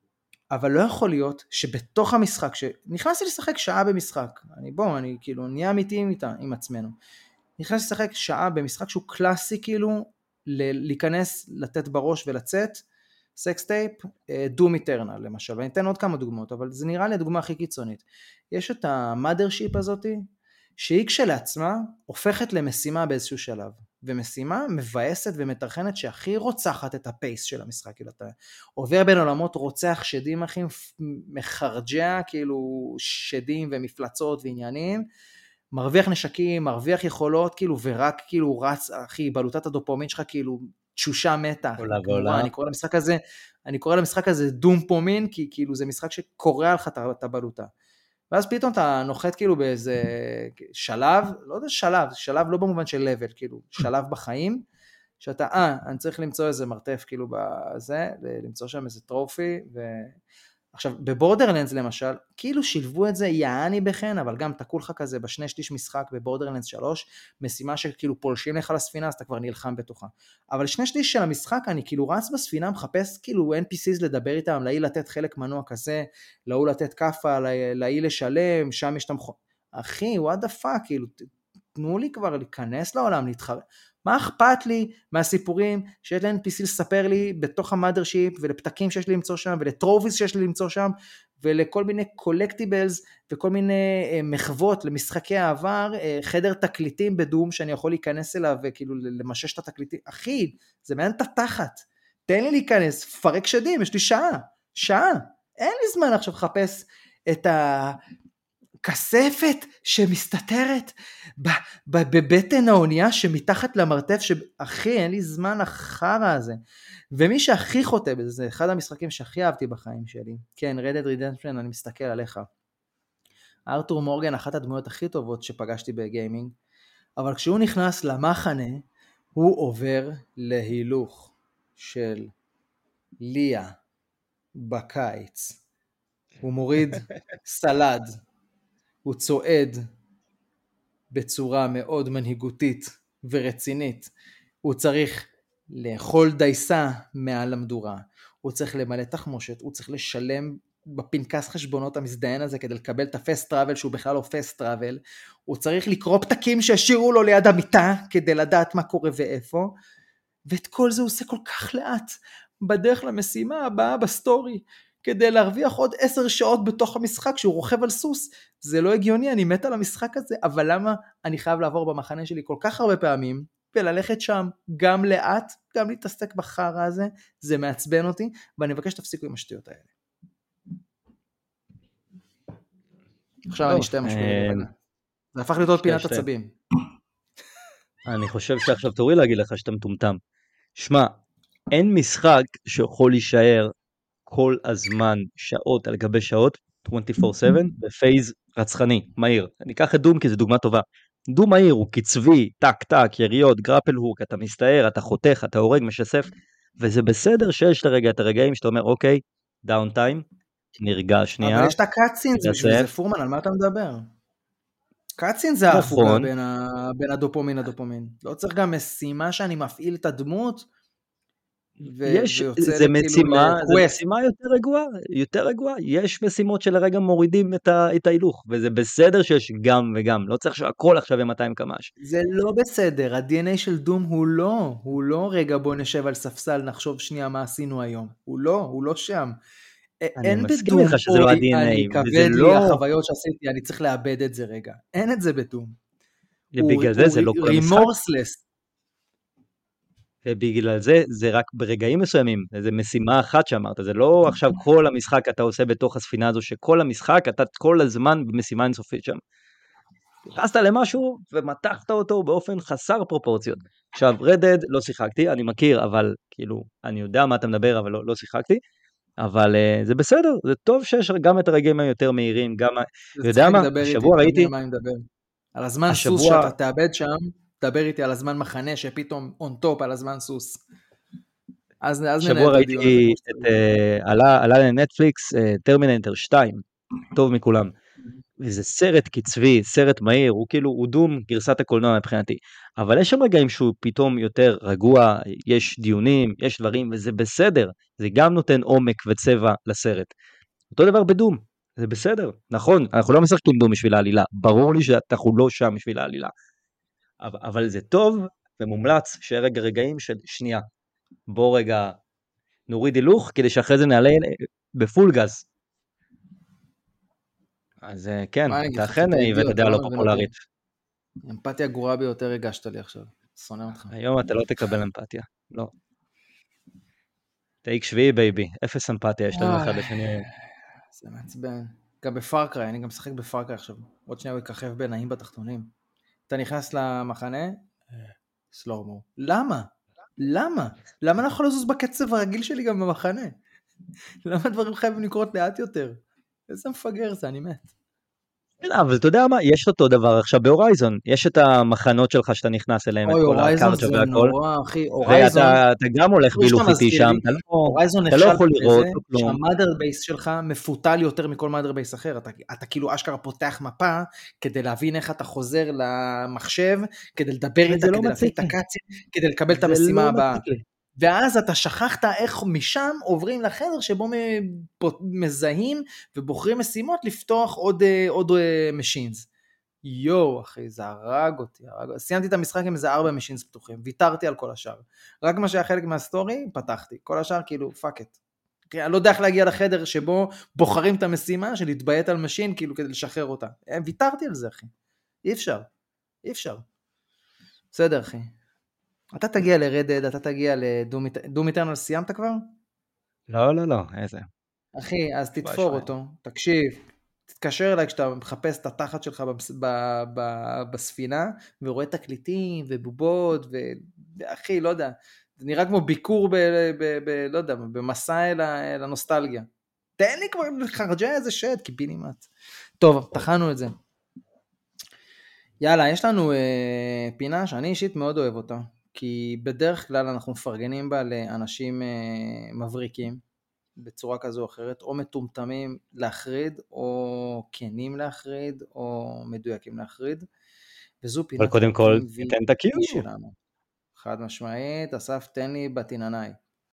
אבל לא יכול להיות שבתוך המשחק, שנכנסתי לשחק שעה במשחק, אני בוא, אני כאילו נהיה אמיתיים איתה, עם עצמנו, נכנסתי לשחק שעה במשחק שהוא קלאסי כאילו, להיכנס, לתת בראש ולצאת, סקס טייפ, דום איטרנל למשל, ואני אתן עוד כמה דוגמאות, אבל זה נראה לי הדוגמה הכי קיצונית. יש את המאדרשיפ הזאת, שהיא כשלעצמה הופכת למשימה באיזשהו שלב, ומשימה מבאסת ומתרחנת שהכי רוצחת את הפייס של המשחק, כאילו אתה עובר בין עולמות, רוצח שדים אחי, מחרג'ע כאילו שדים ומפלצות ועניינים, מרוויח נשקים, מרוויח יכולות, כאילו, ורק כאילו רץ, אחי, בלוטת הדופומין שלך כאילו תשושה מתה. עולה ועולה. אני קורא למשחק הזה, אני קורא למשחק הזה דומפומין, כי כאילו זה משחק שקורא לך את הבלוטה. ואז פתאום אתה נוחת כאילו באיזה שלב, לא יודע שלב, שלב לא במובן של לבל, כאילו שלב בחיים, שאתה, אה, אני צריך למצוא איזה מרתף כאילו בזה, למצוא שם איזה טרופי, ו... עכשיו, בבורדרלנדס למשל, כאילו שילבו את זה יעני בכן, אבל גם תקול לך כזה בשני שליש משחק בבורדרלנדס שלוש, משימה שכאילו פולשים לך לספינה, אז אתה כבר נלחם בתוכה. אבל שני שליש של המשחק, אני כאילו רץ בספינה, מחפש כאילו אן פי סיז לדבר איתם, להיא לתת חלק מנוע כזה, להוא לתת כפה, להיא לשלם, שם יש את המכון. אחי, what the fuck, כאילו, תנו לי כבר להיכנס לעולם, להתחרט. מה אכפת לי מהסיפורים שיש ל-אן פי סי לספר לי בתוך המאדרשיפ, ולפתקים שיש לי למצוא שם, ולטרופיס שיש לי למצוא שם, ולכל מיני קולקטיבלס, וכל מיני אה, מחוות למשחקי העבר, אה, חדר תקליטים בדום, שאני יכול להיכנס אליו, וכאילו למשש את התקליטים. אחי, זה מעניין את התחת. תן לי להיכנס, פרק שדים, יש לי שעה, שעה. אין לי זמן עכשיו לחפש את ה... כספת שמסתתרת בבטן האונייה שמתחת למרתף, שאחי, אין לי זמן לחרא הזה. ומי שהכי חוטא בזה, זה אחד המשחקים שהכי אהבתי בחיים שלי. כן, Red Dead Redemption, אני מסתכל עליך. ארתור מורגן, אחת הדמויות הכי טובות שפגשתי בגיימינג, אבל כשהוא נכנס למחנה, הוא עובר להילוך של ליה בקיץ. הוא מוריד סלד. הוא צועד בצורה מאוד מנהיגותית ורצינית. הוא צריך לאכול דייסה מעל המדורה. הוא צריך למלא תחמושת. הוא צריך לשלם בפנקס חשבונות המזדיין הזה כדי לקבל את הפסט טראבל שהוא בכלל לא פסט טראבל. הוא צריך לקרוא פתקים שהשאירו לו ליד המיטה כדי לדעת מה קורה ואיפה. ואת כל זה הוא עושה כל כך לאט. בדרך למשימה הבאה בסטורי. כדי להרוויח עוד עשר שעות בתוך המשחק שהוא רוכב על סוס. זה לא הגיוני, אני מת על המשחק הזה, אבל למה אני חייב לעבור במחנה שלי כל כך הרבה פעמים, וללכת שם גם לאט, גם להתעסק בחרא הזה, זה מעצבן אותי, ואני מבקש שתפסיקו עם השטויות האלה. עכשיו אני אשתה משהו. זה הפך להיות עוד פינת עצבים. אני חושב שעכשיו תורי להגיד לך שאתה מטומטם. שמע, אין משחק שיכול להישאר כל הזמן, שעות על גבי שעות, עשרים וארבע שבע, בפייז רצחני, מהיר. אני אקח את דום כי זו דוגמה טובה. דום מהיר הוא קצבי, טק טק, יריות, גרפל הוק, אתה מסתער, אתה חותך, אתה הורג, משסף, וזה בסדר שיש לרגע את הרגעים שאתה אומר, אוקיי, דאון טיים, נרגע שנייה. אבל יש את הקאטסינס בשביל זה, פורמן, על מה אתה מדבר? קאטסינס זה ההפוגה בין, ה... בין הדופומין לדופומין. לא צריך גם משימה שאני מפעיל את הדמות, ו- יש, זה משימה, זה משימה יותר רגועה, יותר רגועה, יש משימות שלרגע מורידים את, ה, את ההילוך, וזה בסדר שיש גם וגם, לא צריך שהכל עכשיו ב-מאתיים קמ"ש. זה לא בסדר, ה-די אן איי של דום הוא לא, הוא לא רגע בוא נשב על ספסל, נחשוב שנייה מה עשינו היום, הוא לא, הוא לא שם. אני מסכים לך שזה לא ה-די אן איי, אני כבד לי לא... החוויות שעשיתי, אני צריך לאבד את זה רגע, אין את זה בדום. ובגלל זה זה לא כל המשחק. רימורסלס. ובגלל זה, זה רק ברגעים מסוימים, זה משימה אחת שאמרת, זה לא עכשיו כל המשחק אתה עושה בתוך הספינה הזו, שכל המשחק אתה כל הזמן במשימה אינסופית שם. נכנסת למשהו ומתחת אותו באופן חסר פרופורציות. עכשיו, Red Dead לא שיחקתי, אני מכיר, אבל כאילו, אני יודע מה אתה מדבר, אבל לא, לא שיחקתי, אבל uh, זה בסדר, זה טוב שיש גם את הרגעים היותר מהירים, גם, יודע מה, השבוע ראיתי, על הזמן השבוע... סוס שאתה תאבד שם, דבר איתי על הזמן מחנה שפתאום on top על הזמן סוס. אז, אז שבוע ראיתי, את, uh, עלה, עלה לנטפליקס טרמינטור uh, שתיים, טוב מכולם. וזה סרט קצבי, סרט מהיר, הוא כאילו, הוא דום גרסת הקולנוע מבחינתי. אבל יש שם רגעים שהוא פתאום יותר רגוע, יש דיונים, יש דברים, וזה בסדר. זה גם נותן עומק וצבע לסרט. אותו דבר בדום, זה בסדר, נכון, אנחנו לא משחקים דום בשביל העלילה, ברור לי שאנחנו לא שם בשביל העלילה, אבל, אבל זה טוב ומומלץ שרגע רגעים של שנייה, בוא רגע נוריד הילוך, כדי שאחרי זה נעלה בפול גז. אז כן, מה אני אגיד אתה לך, אכן אתה הבאת אידיוט, דעה אתה לא לא מבין פופולרית. אותי. אמפתיה גרועה ביותר הגשת לי עכשיו, שונא אותך. היום אתה לא תקבל אמפתיה, לא. טייק שביעי בייבי, אפס אמפתיה יש לנו אחד לשני היום. זה מעצבן. גם בפארקריי, אני גם משחק בפארקריי עכשיו. עוד שנייה הוא יככב בנעים בתחתונים. אתה נכנס למחנה, סלורמו. למה? למה? למה אני יכול לזוז בקצב הרגיל שלי גם במחנה? למה דברים חייבים לקרות לאט יותר? איזה מפגר זה, אני מת. אבל אתה יודע מה, יש אותו דבר עכשיו בהורייזון, יש את המחנות שלך שאתה נכנס אליהם, את אוי, כל הורייזון הקארצ'ה זה והכל, נורא, אחי. הורייזון, ואתה אתה גם הולך בהילוך איתי שם, אתה לא, הורייזון אתה לא נכשל יכול לראות בזה או כלום. שהמאדר בייס שלך מפותל יותר מכל מאדר בייס אחר. אתה, אתה כאילו אשכרה פותח מפה כדי להבין איך אתה חוזר למחשב, כדי לדבר איתה, לא כדי להפעיל את הקאצים, כדי לקבל את המשימה לא הבאה. ואז אתה שכחת איך משם עוברים לחדר שבו מזהים ובוחרים משימות לפתוח עוד, עוד משינס. יו, אחי, זה הרג אותי, הרג... סיימתי את המשחק עם איזה ארבע משינס פתוחים, ויתרתי על כל השאר. רק מה שהיה חלק מהסטורי, פתחתי. כל השאר, כאילו, פאק את. אני לא יודע איך להגיע לחדר שבו בוחרים את המשימה של להתביית על משין, כאילו, כדי לשחרר אותה. ויתרתי על זה, אחי. אי אפשר. אי אפשר. בסדר, אחי. אתה תגיע לרדד, אתה תגיע לדום איטרנל, סיימת כבר? לא, לא, לא, איזה. אחי, אז תתפור אותו, תקשיב. תתקשר אליי כשאתה מחפש את התחת שלך בספינה, ורואה תקליטים ובובות, ואחי, לא יודע, זה נראה כמו ביקור ב, ב, ב, לא יודע, במסע אל הנוסטלגיה. תן לי כבר חרג'ה איזה שד, קיבינימט. טוב, תחנו את זה. יאללה, יש לנו אה, פינה שאני אישית מאוד אוהב אותה, כי בדרך כלל אנחנו מפרגנים בה לאנשים אה, מבריקים, בצורה כזו או אחרת, או מטומטמים להחריד, או כנים להחריד, או מדויקים להחריד, וזו פינת אבל קודם כל, תן את הקיו שלנו. חד משמעית, אסף, תן לי בתיננאי.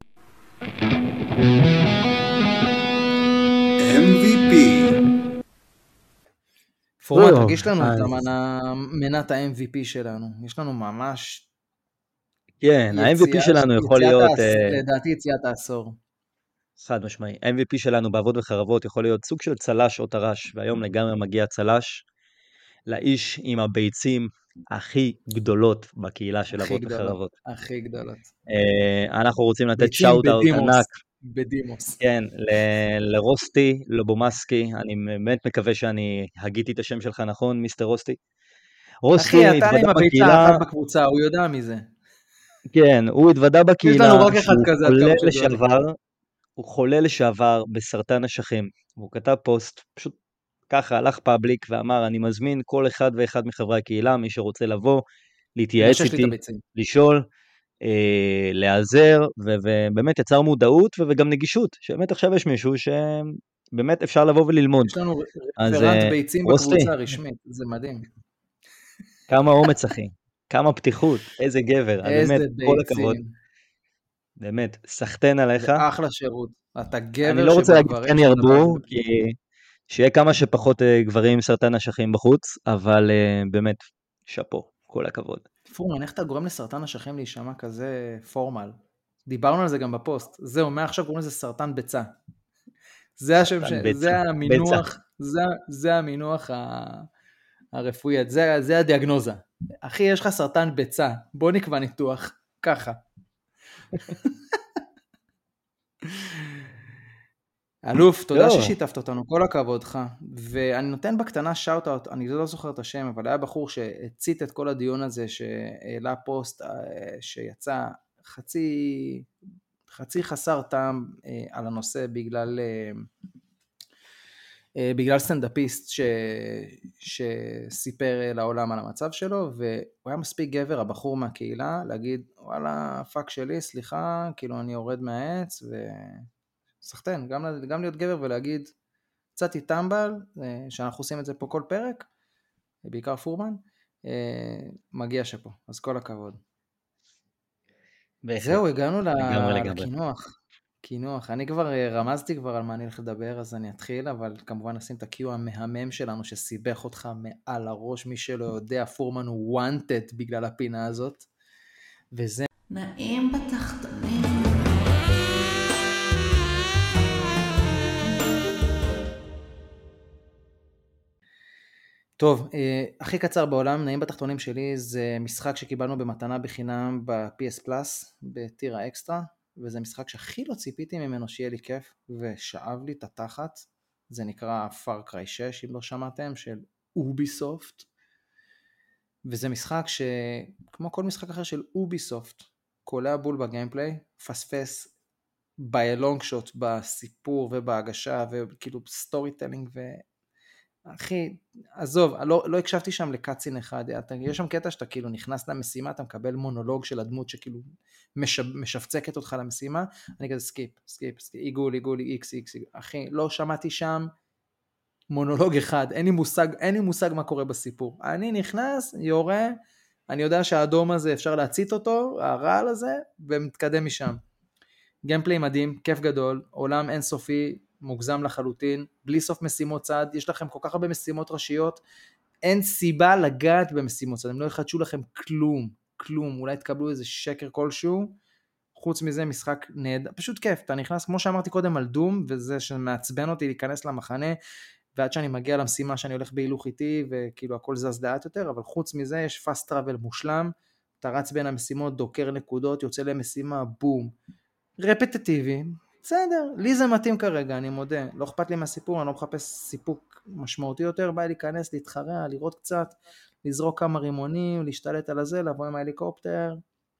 אם וי פי. פורמה, תרגיש לנו את מנת ה-אם וי פי שלנו. יש לנו ממש... כן, ה-אם וי פי שלנו יכול להיות... לדעתי יציאת העשור. חד משמעי. ה-אם וי פי שלנו בעבוד וחרבות יכול להיות סוג של צלש או טרש, והיום לגמרי מגיע צלש לאיש עם הביצים הכי גדולות בקהילה של עבוד וחרבות. הכי גדולות. אנחנו רוצים לתת שאוט-אוט ענק. בדימוס. כן, לרוסטי, לבומסקי, אני באמת מקווה שאני הגיתי את השם שלך נכון, מיסטר רוסטי. רוסטי התוודע בקהילה... אחי, אתה עם הביצה האחת בקבוצה, הוא יודע מזה. כן, הוא התוודע בקהילה, יש לנו רק אחד כזה, הוא חולה לשעבר, הוא חולה לשעבר בסרטן אשכים, הוא כתב פוסט, פשוט ככה הלך פאבליק ואמר, אני מזמין כל אחד ואחד מחברי הקהילה, מי שרוצה לבוא, להתייעץ איתי, לשאול, אה, להיעזר, ובאמת יצר מודעות וגם נגישות, שבאמת עכשיו יש מישהו שבאמת אפשר לבוא וללמוד. יש לנו רפרנט ביצים בקבוצה רשמית, זה מדהים. כמה אומץ אחי, כמה פתיחות, איזה גבר, איזה באמת, כל הכבוד. באמת, סחטן עליך. זה אחלה שירות. אתה גבר אני לא רוצה להגיד כן ירדו, כי שיהיה כמה שפחות גברים עם סרטן אשכים בחוץ, אבל באמת, שפו, כל הכבוד. פורמן, איך אתה גורם לסרטן אשכים להישמע כזה פורמל? דיברנו על זה גם בפוסט. זהו, מעכשיו קוראים לזה סרטן ביצה. זה השם ש... זה המינוח, זה, זה המינוח ה... הרפואי, זה, זה הדיאגנוזה. אחי, יש לך סרטן ביצה, בוא נקבע ניתוח, ככה. אלוף, תודה ששיתפת אותנו, כל הכבוד לך, ואני נותן בקטנה שאוט-אוט, אני לא זוכר את השם, אבל היה בחור שהצית את כל הדיון הזה, שהעלה פוסט שיצא חצי, חצי חסר טעם על הנושא, בגלל, בגלל סטנדאפיסט ש, שסיפר לעולם על המצב שלו, והוא היה מספיק גבר, הבחור מהקהילה, להגיד, וואלה, פאק שלי, סליחה, כאילו אני יורד מהעץ, ו... סחטן, גם, גם להיות גבר ולהגיד, קצת טמבל, שאנחנו עושים את זה פה כל פרק, בעיקר פורמן, מגיע שפה, אז כל הכבוד. זהו, הגענו לקינוח, כינוח, אני כבר אה, רמזתי כבר על מה אני הולך לדבר, אז אני אתחיל, אבל כמובן נשים את ה-Q המהמם שלנו שסיבך אותך מעל הראש, מי שלא יודע, פורמן הוא wanted בגלל הפינה הזאת, וזה נעים בתחתונים. טוב, אה, הכי קצר בעולם, נעים בתחתונים שלי, זה משחק שקיבלנו במתנה בחינם ב-פי אס פלאס, בטיר האקסטרה, וזה משחק שהכי לא ציפיתי ממנו שיהיה לי כיף, ושאב לי את התחת, זה נקרא Far Cry שש, אם לא שמעתם, של אוביסופט, וזה משחק שכמו כל משחק אחר של אוביסופט, קולע בול בגיימפליי, פספס by a long shot בסיפור ובהגשה, וכאילו סטורי טלינג ו... אחי, עזוב, לא, לא הקשבתי שם לקאצין אחד, אתה, יש שם קטע שאתה כאילו נכנס למשימה, אתה מקבל מונולוג של הדמות שכאילו משב, משפצקת אותך למשימה, אני כזה סקיפ, סקיפ, סקיפ, עיגול, עיגול, איקס, איקס, אחי, לא שמעתי שם מונולוג אחד, אין לי מושג, אין לי מושג מה קורה בסיפור, אני נכנס, יורה, אני יודע שהאדום הזה אפשר להצית אותו, הרעל הזה, ומתקדם משם. גיימפליי מדהים, כיף גדול, עולם אינסופי, מוגזם לחלוטין, בלי סוף משימות צד, יש לכם כל כך הרבה משימות ראשיות, אין סיבה לגעת במשימות צד, הם לא יחדשו לכם כלום, כלום, אולי תקבלו איזה שקר כלשהו, חוץ מזה משחק נהדר, פשוט כיף, אתה נכנס, כמו שאמרתי קודם על דום, וזה שמעצבן אותי להיכנס למחנה, ועד שאני מגיע למשימה שאני הולך בהילוך איתי, וכאילו הכל זז דעת יותר, אבל חוץ מזה יש fast travel מושלם, אתה רץ בין המשימות, דוקר נקודות, יוצא למשימה, בום, רפטטיבי, בסדר, לי זה מתאים כרגע, אני מודה, לא אכפת לי מהסיפור, אני לא מחפש סיפוק משמעותי יותר, בא לי להיכנס, להתחרע, לראות קצת, לזרוק כמה רימונים, להשתלט על הזה, לבוא עם ההליקופטר,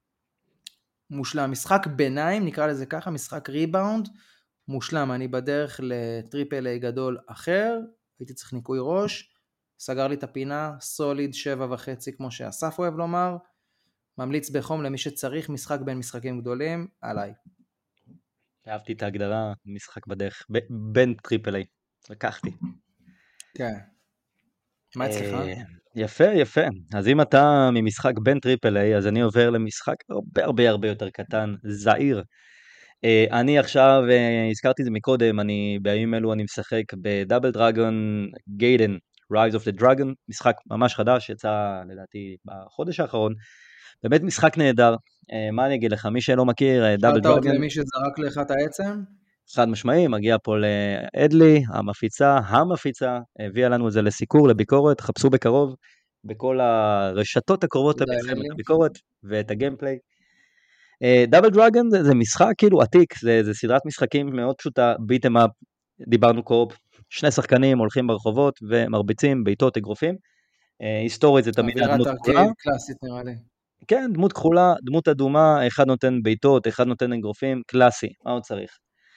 מושלם, משחק ביניים, נקרא לזה ככה, משחק ריבאונד, מושלם, אני בדרך לטריפל איי גדול אחר, הייתי צריך ניקוי ראש, סגר לי את הפינה, סוליד שבע וחצי, כמו שאסף אוהב לומר, ממליץ בחום למי שצריך משחק בין משחקים גדולים, עליי. אהבתי את ההגדרה, משחק בדרך, בין טריפל איי, לקחתי. כן. מה אצלך? יפה, יפה. אז אם אתה ממשחק בין טריפל איי, אז אני עובר למשחק הרבה הרבה הרבה יותר קטן, זעיר. אני עכשיו, הזכרתי את זה מקודם, אני בימים אלו אני משחק בדאבל דרגון גיידן, Rise of the Dragon, משחק ממש חדש, יצא לדעתי בחודש האחרון, באמת משחק נהדר. מה אני אגיד לך, מי שלא מכיר, דאבל שאלת עוד דרגון... למי שזרק לך את העצם? חד משמעי, מגיע פה לאדלי, המפיצה, המפיצה, הביאה לנו את זה לסיקור, לביקורת, חפשו בקרוב, בכל הרשתות הקרובות למלחמת הביקורת, ואת הגיימפליי. דאבל דרגון זה, זה משחק כאילו עתיק, זה, זה סדרת משחקים מאוד פשוטה, ביטם אפ, דיברנו קורפ, שני שחקנים הולכים ברחובות ומרביצים בעיטות אגרופים, היסטורית זה תמיד דמות כחולה. קלאסית נראה לי. כן, דמות כחולה, דמות אדומה, אחד נותן בעיטות, אחד נותן אגרופים, קלאסי, מה עוד צריך?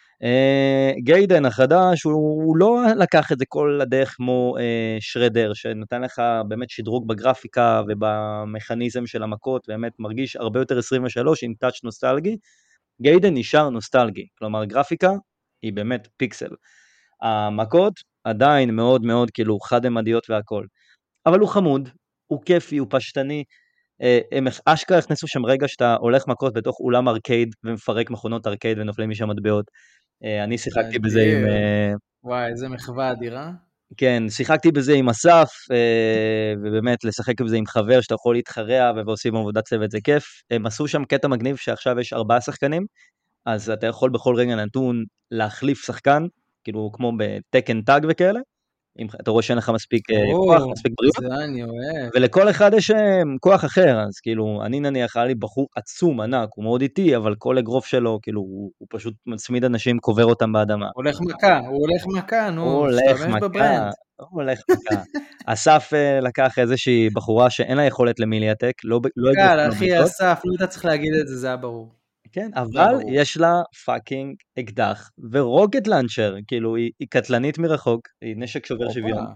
גיידן החדש, הוא לא לקח את זה כל הדרך כמו שרדר, שנתן לך באמת שדרוג בגרפיקה ובמכניזם של המכות, באמת מרגיש הרבה יותר עשרים ושלוש עם טאץ' נוסטלגי. גיידן נשאר נוסטלגי, כלומר גרפיקה היא באמת פיקסל. המכות עדיין מאוד מאוד כאילו חד-ממדיות והכל, אבל הוא חמוד, הוא כיפי, הוא פשטני, הם אשכרה הכנסו שם רגע שאתה הולך מכות בתוך אולם ארקייד ומפרק מכונות ארקייד ונופלים משם מטבעות. אני שיחקתי בזה עם... וואי, איזה מחווה אדירה. כן, שיחקתי בזה עם אסף, ובאמת לשחק בזה עם חבר שאתה יכול להתחרע ועושים עבודת צוות, זה כיף. הם עשו שם קטע מגניב שעכשיו יש ארבעה שחקנים, אז אתה יכול בכל רגע נתון להחליף שחקן, כאילו כמו בטקן טאג וכאלה, אם אתה רואה שאין לך מספיק כוח, מספיק בריאות, זה אני אוהב. ולכל אחד יש כוח אחר, אז כאילו, אני נניח, היה לי בחור עצום, ענק, הוא מאוד איטי, אבל כל אגרוף שלו, כאילו, הוא, הוא פשוט מצמיד אנשים, קובר אותם באדמה. הוא הולך מכה, הוא הולך מכה, נו, הוא הולך מכה, הוא הולך מכה. אסף לקח איזושהי בחורה שאין לה יכולת למיליאטק, לא אגרוף. קל, אחי, אסף, לא אתה צריך להגיד את זה, זה היה ברור. כן, אבל יש לה פאקינג אקדח ורוקט לנצ'ר, כאילו היא, היא קטלנית מרחוק, היא נשק שובר שוויון,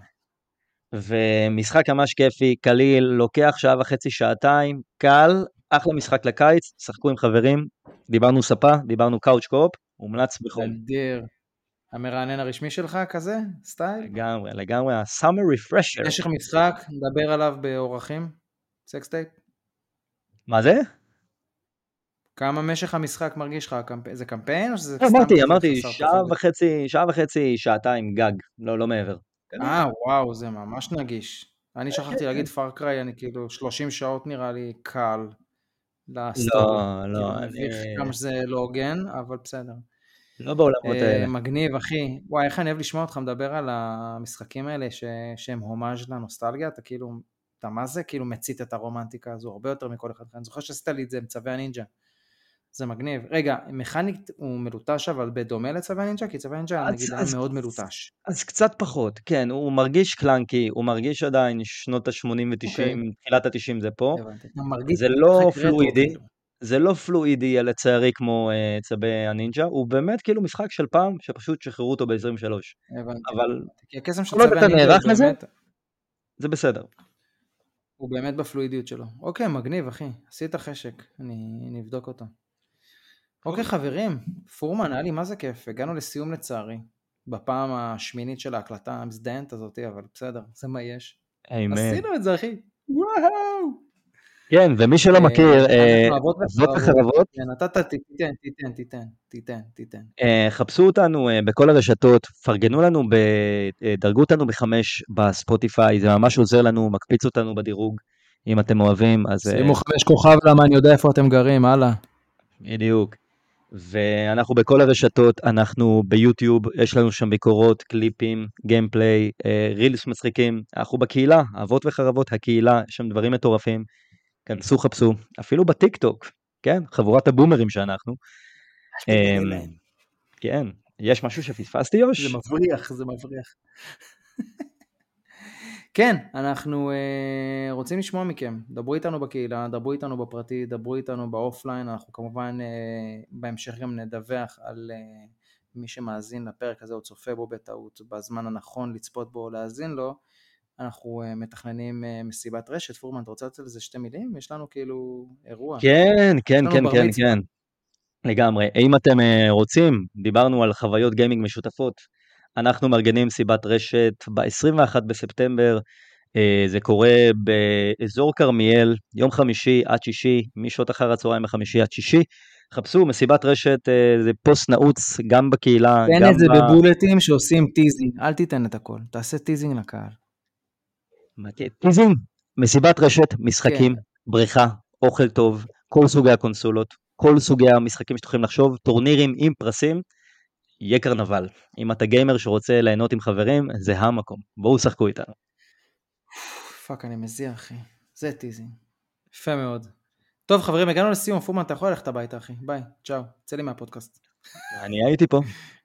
ומשחק ממש כיפי, קליל, לוקח שעה וחצי, שעתיים, קל, אחלה משחק לקיץ, שחקו עם חברים, דיברנו ספה, דיברנו קאוץ' קופ, מומלץ בחום. נדיר. המרענן הרשמי שלך כזה, סטייל? לגמרי, לגמרי, ה-summer refresher. יש לך משחק, נדבר עליו באורחים, סקסטייפ? מה זה? כמה משך המשחק מרגיש לך? זה קמפיין או שזה סתם אמרתי, כזה אמרתי, חסר שעה תוחלת? וחצי, שעה וחצי, שעתיים גג, לא, לא מעבר. אה, וואו, זה ממש נגיש. אני כן, שכחתי כן. להגיד פארקריי, אני כאילו שלושים שעות נראה לי קל לסטורי. לא, כאילו לא, מביך אני כמה שזה לא הוגן, אבל בסדר. לא בעולמות אה, האלה. מגניב, אחי. וואי, איך אני אוהב לשמוע אותך מדבר על המשחקים האלה ש... שהם הומאז' לנוסטלגיה, אתה כאילו, אתה מה זה? כאילו מצית את הרומנטיקה הזו, הרבה יותר מכל אחד. אני זוכר שעשית לי את זה עם צווי הנינג'ה. זה מגניב. רגע, מכנית הוא מלוטש אבל בדומה לצווי הנינג'ה? כי צווי הנינג'ה אז, נגיד היה אז, מאוד מלוטש. אז קצת פחות, כן, הוא מרגיש קלנקי, הוא מרגיש עדיין שנות ה-שמונים אוקיי, ו-תשעים, תחילת ה-תשעים זה פה. הבנתי. אתה מרגיש זה משחק לא רטרו פלואידי, כאילו. זה לא פלואידי לצערי כמו uh, צבי הנינג'ה, הוא באמת כאילו משחק של פעם שפשוט שחררו אותו ב-עשרים ושלוש. הבנתי. אבל כי הקסם של כל עוד צווי אתה הנינג'ה הוא נערך לזה, באמת, זה בסדר. הוא באמת בפלואידיות שלו. אוקיי, מגניב אחי, עשית חשק, אני נבדוק אותו. אוקיי חברים, פורמן, היה לי מה זה כיף, הגענו לסיום לצערי, בפעם השמינית של ההקלטה המזדיינת הזאת, אבל בסדר, זה מה יש. אמן. עשינו את זה אחי, וואו! כן, ומי שלא מכיר, אנחנו אבות אבות וחרבות, וחרבות, נתת, תיתן, תיתן, תיתן, תיתן, תיתן. אה, חפשו אותנו אה, בכל הרשתות, פרגנו לנו, ב... אה, דרגו אותנו בחמש בספוטיפיי, זה ממש עוזר לנו, מקפיץ אותנו בדירוג, אם אתם אוהבים, אז אה, שימו חמש כוכב למה אני יודע איפה אתם גרים, הלאה. בדיוק. ואנחנו בכל הרשתות, אנחנו ביוטיוב, יש לנו שם ביקורות, קליפים, גיימפליי, אה, רילס מצחיקים, אנחנו בקהילה, אבות וחרבות, הקהילה, יש שם דברים מטורפים, כנסו, חפשו, אפילו בטיק טוק, כן, חבורת הבומרים שאנחנו. תגלה אמ, להם. כן, יש משהו שפספסתי, יוש? זה מבריח, זה מבריח. כן, אנחנו uh, רוצים לשמוע מכם, דברו איתנו בקהילה, דברו איתנו בפרטי, דברו איתנו באופליין, אנחנו כמובן uh, בהמשך גם נדווח על uh, מי שמאזין לפרק הזה או צופה בו בטעות בזמן הנכון לצפות בו או להאזין לו, אנחנו uh, מתכננים uh, מסיבת רשת. פורמן, אתה רוצה לצאת לזה שתי מילים? יש לנו כאילו אירוע. כן, כן, לנו כן, בר כן, מצווה. כן, לגמרי. אם אתם uh, רוצים, דיברנו על חוויות גיימינג משותפות, אנחנו מארגנים סיבת רשת ב-עשרים ואחד בספטמבר, uh, זה קורה באזור כרמיאל, יום חמישי עד שישי, משעות אחר הצהריים בחמישי עד שישי, חפשו מסיבת רשת, uh, זה פוסט נעוץ גם בקהילה, תן גם את זה ב... בבולטים שעושים טיזינג, אל תיתן את הכל, תעשה טיזינג לקהל. טיזינג, מסיבת רשת, משחקים, כן. בריכה, אוכל טוב, כל סוגי הקונסולות, כל סוגי המשחקים שאתם יכולים לחשוב, טורנירים עם פרסים, יהיה קרנבל. אם אתה גיימר שרוצה ליהנות עם חברים, זה המקום. בואו שחקו איתנו. פאק, אני מזיע אחי, זה טיזינג. יפה מאוד. טוב חברים, הגענו לסיום, פורמן, אתה יכול ללכת הביתה אחי, ביי, צ'או, צא לי מהפודקאסט. אני הייתי פה.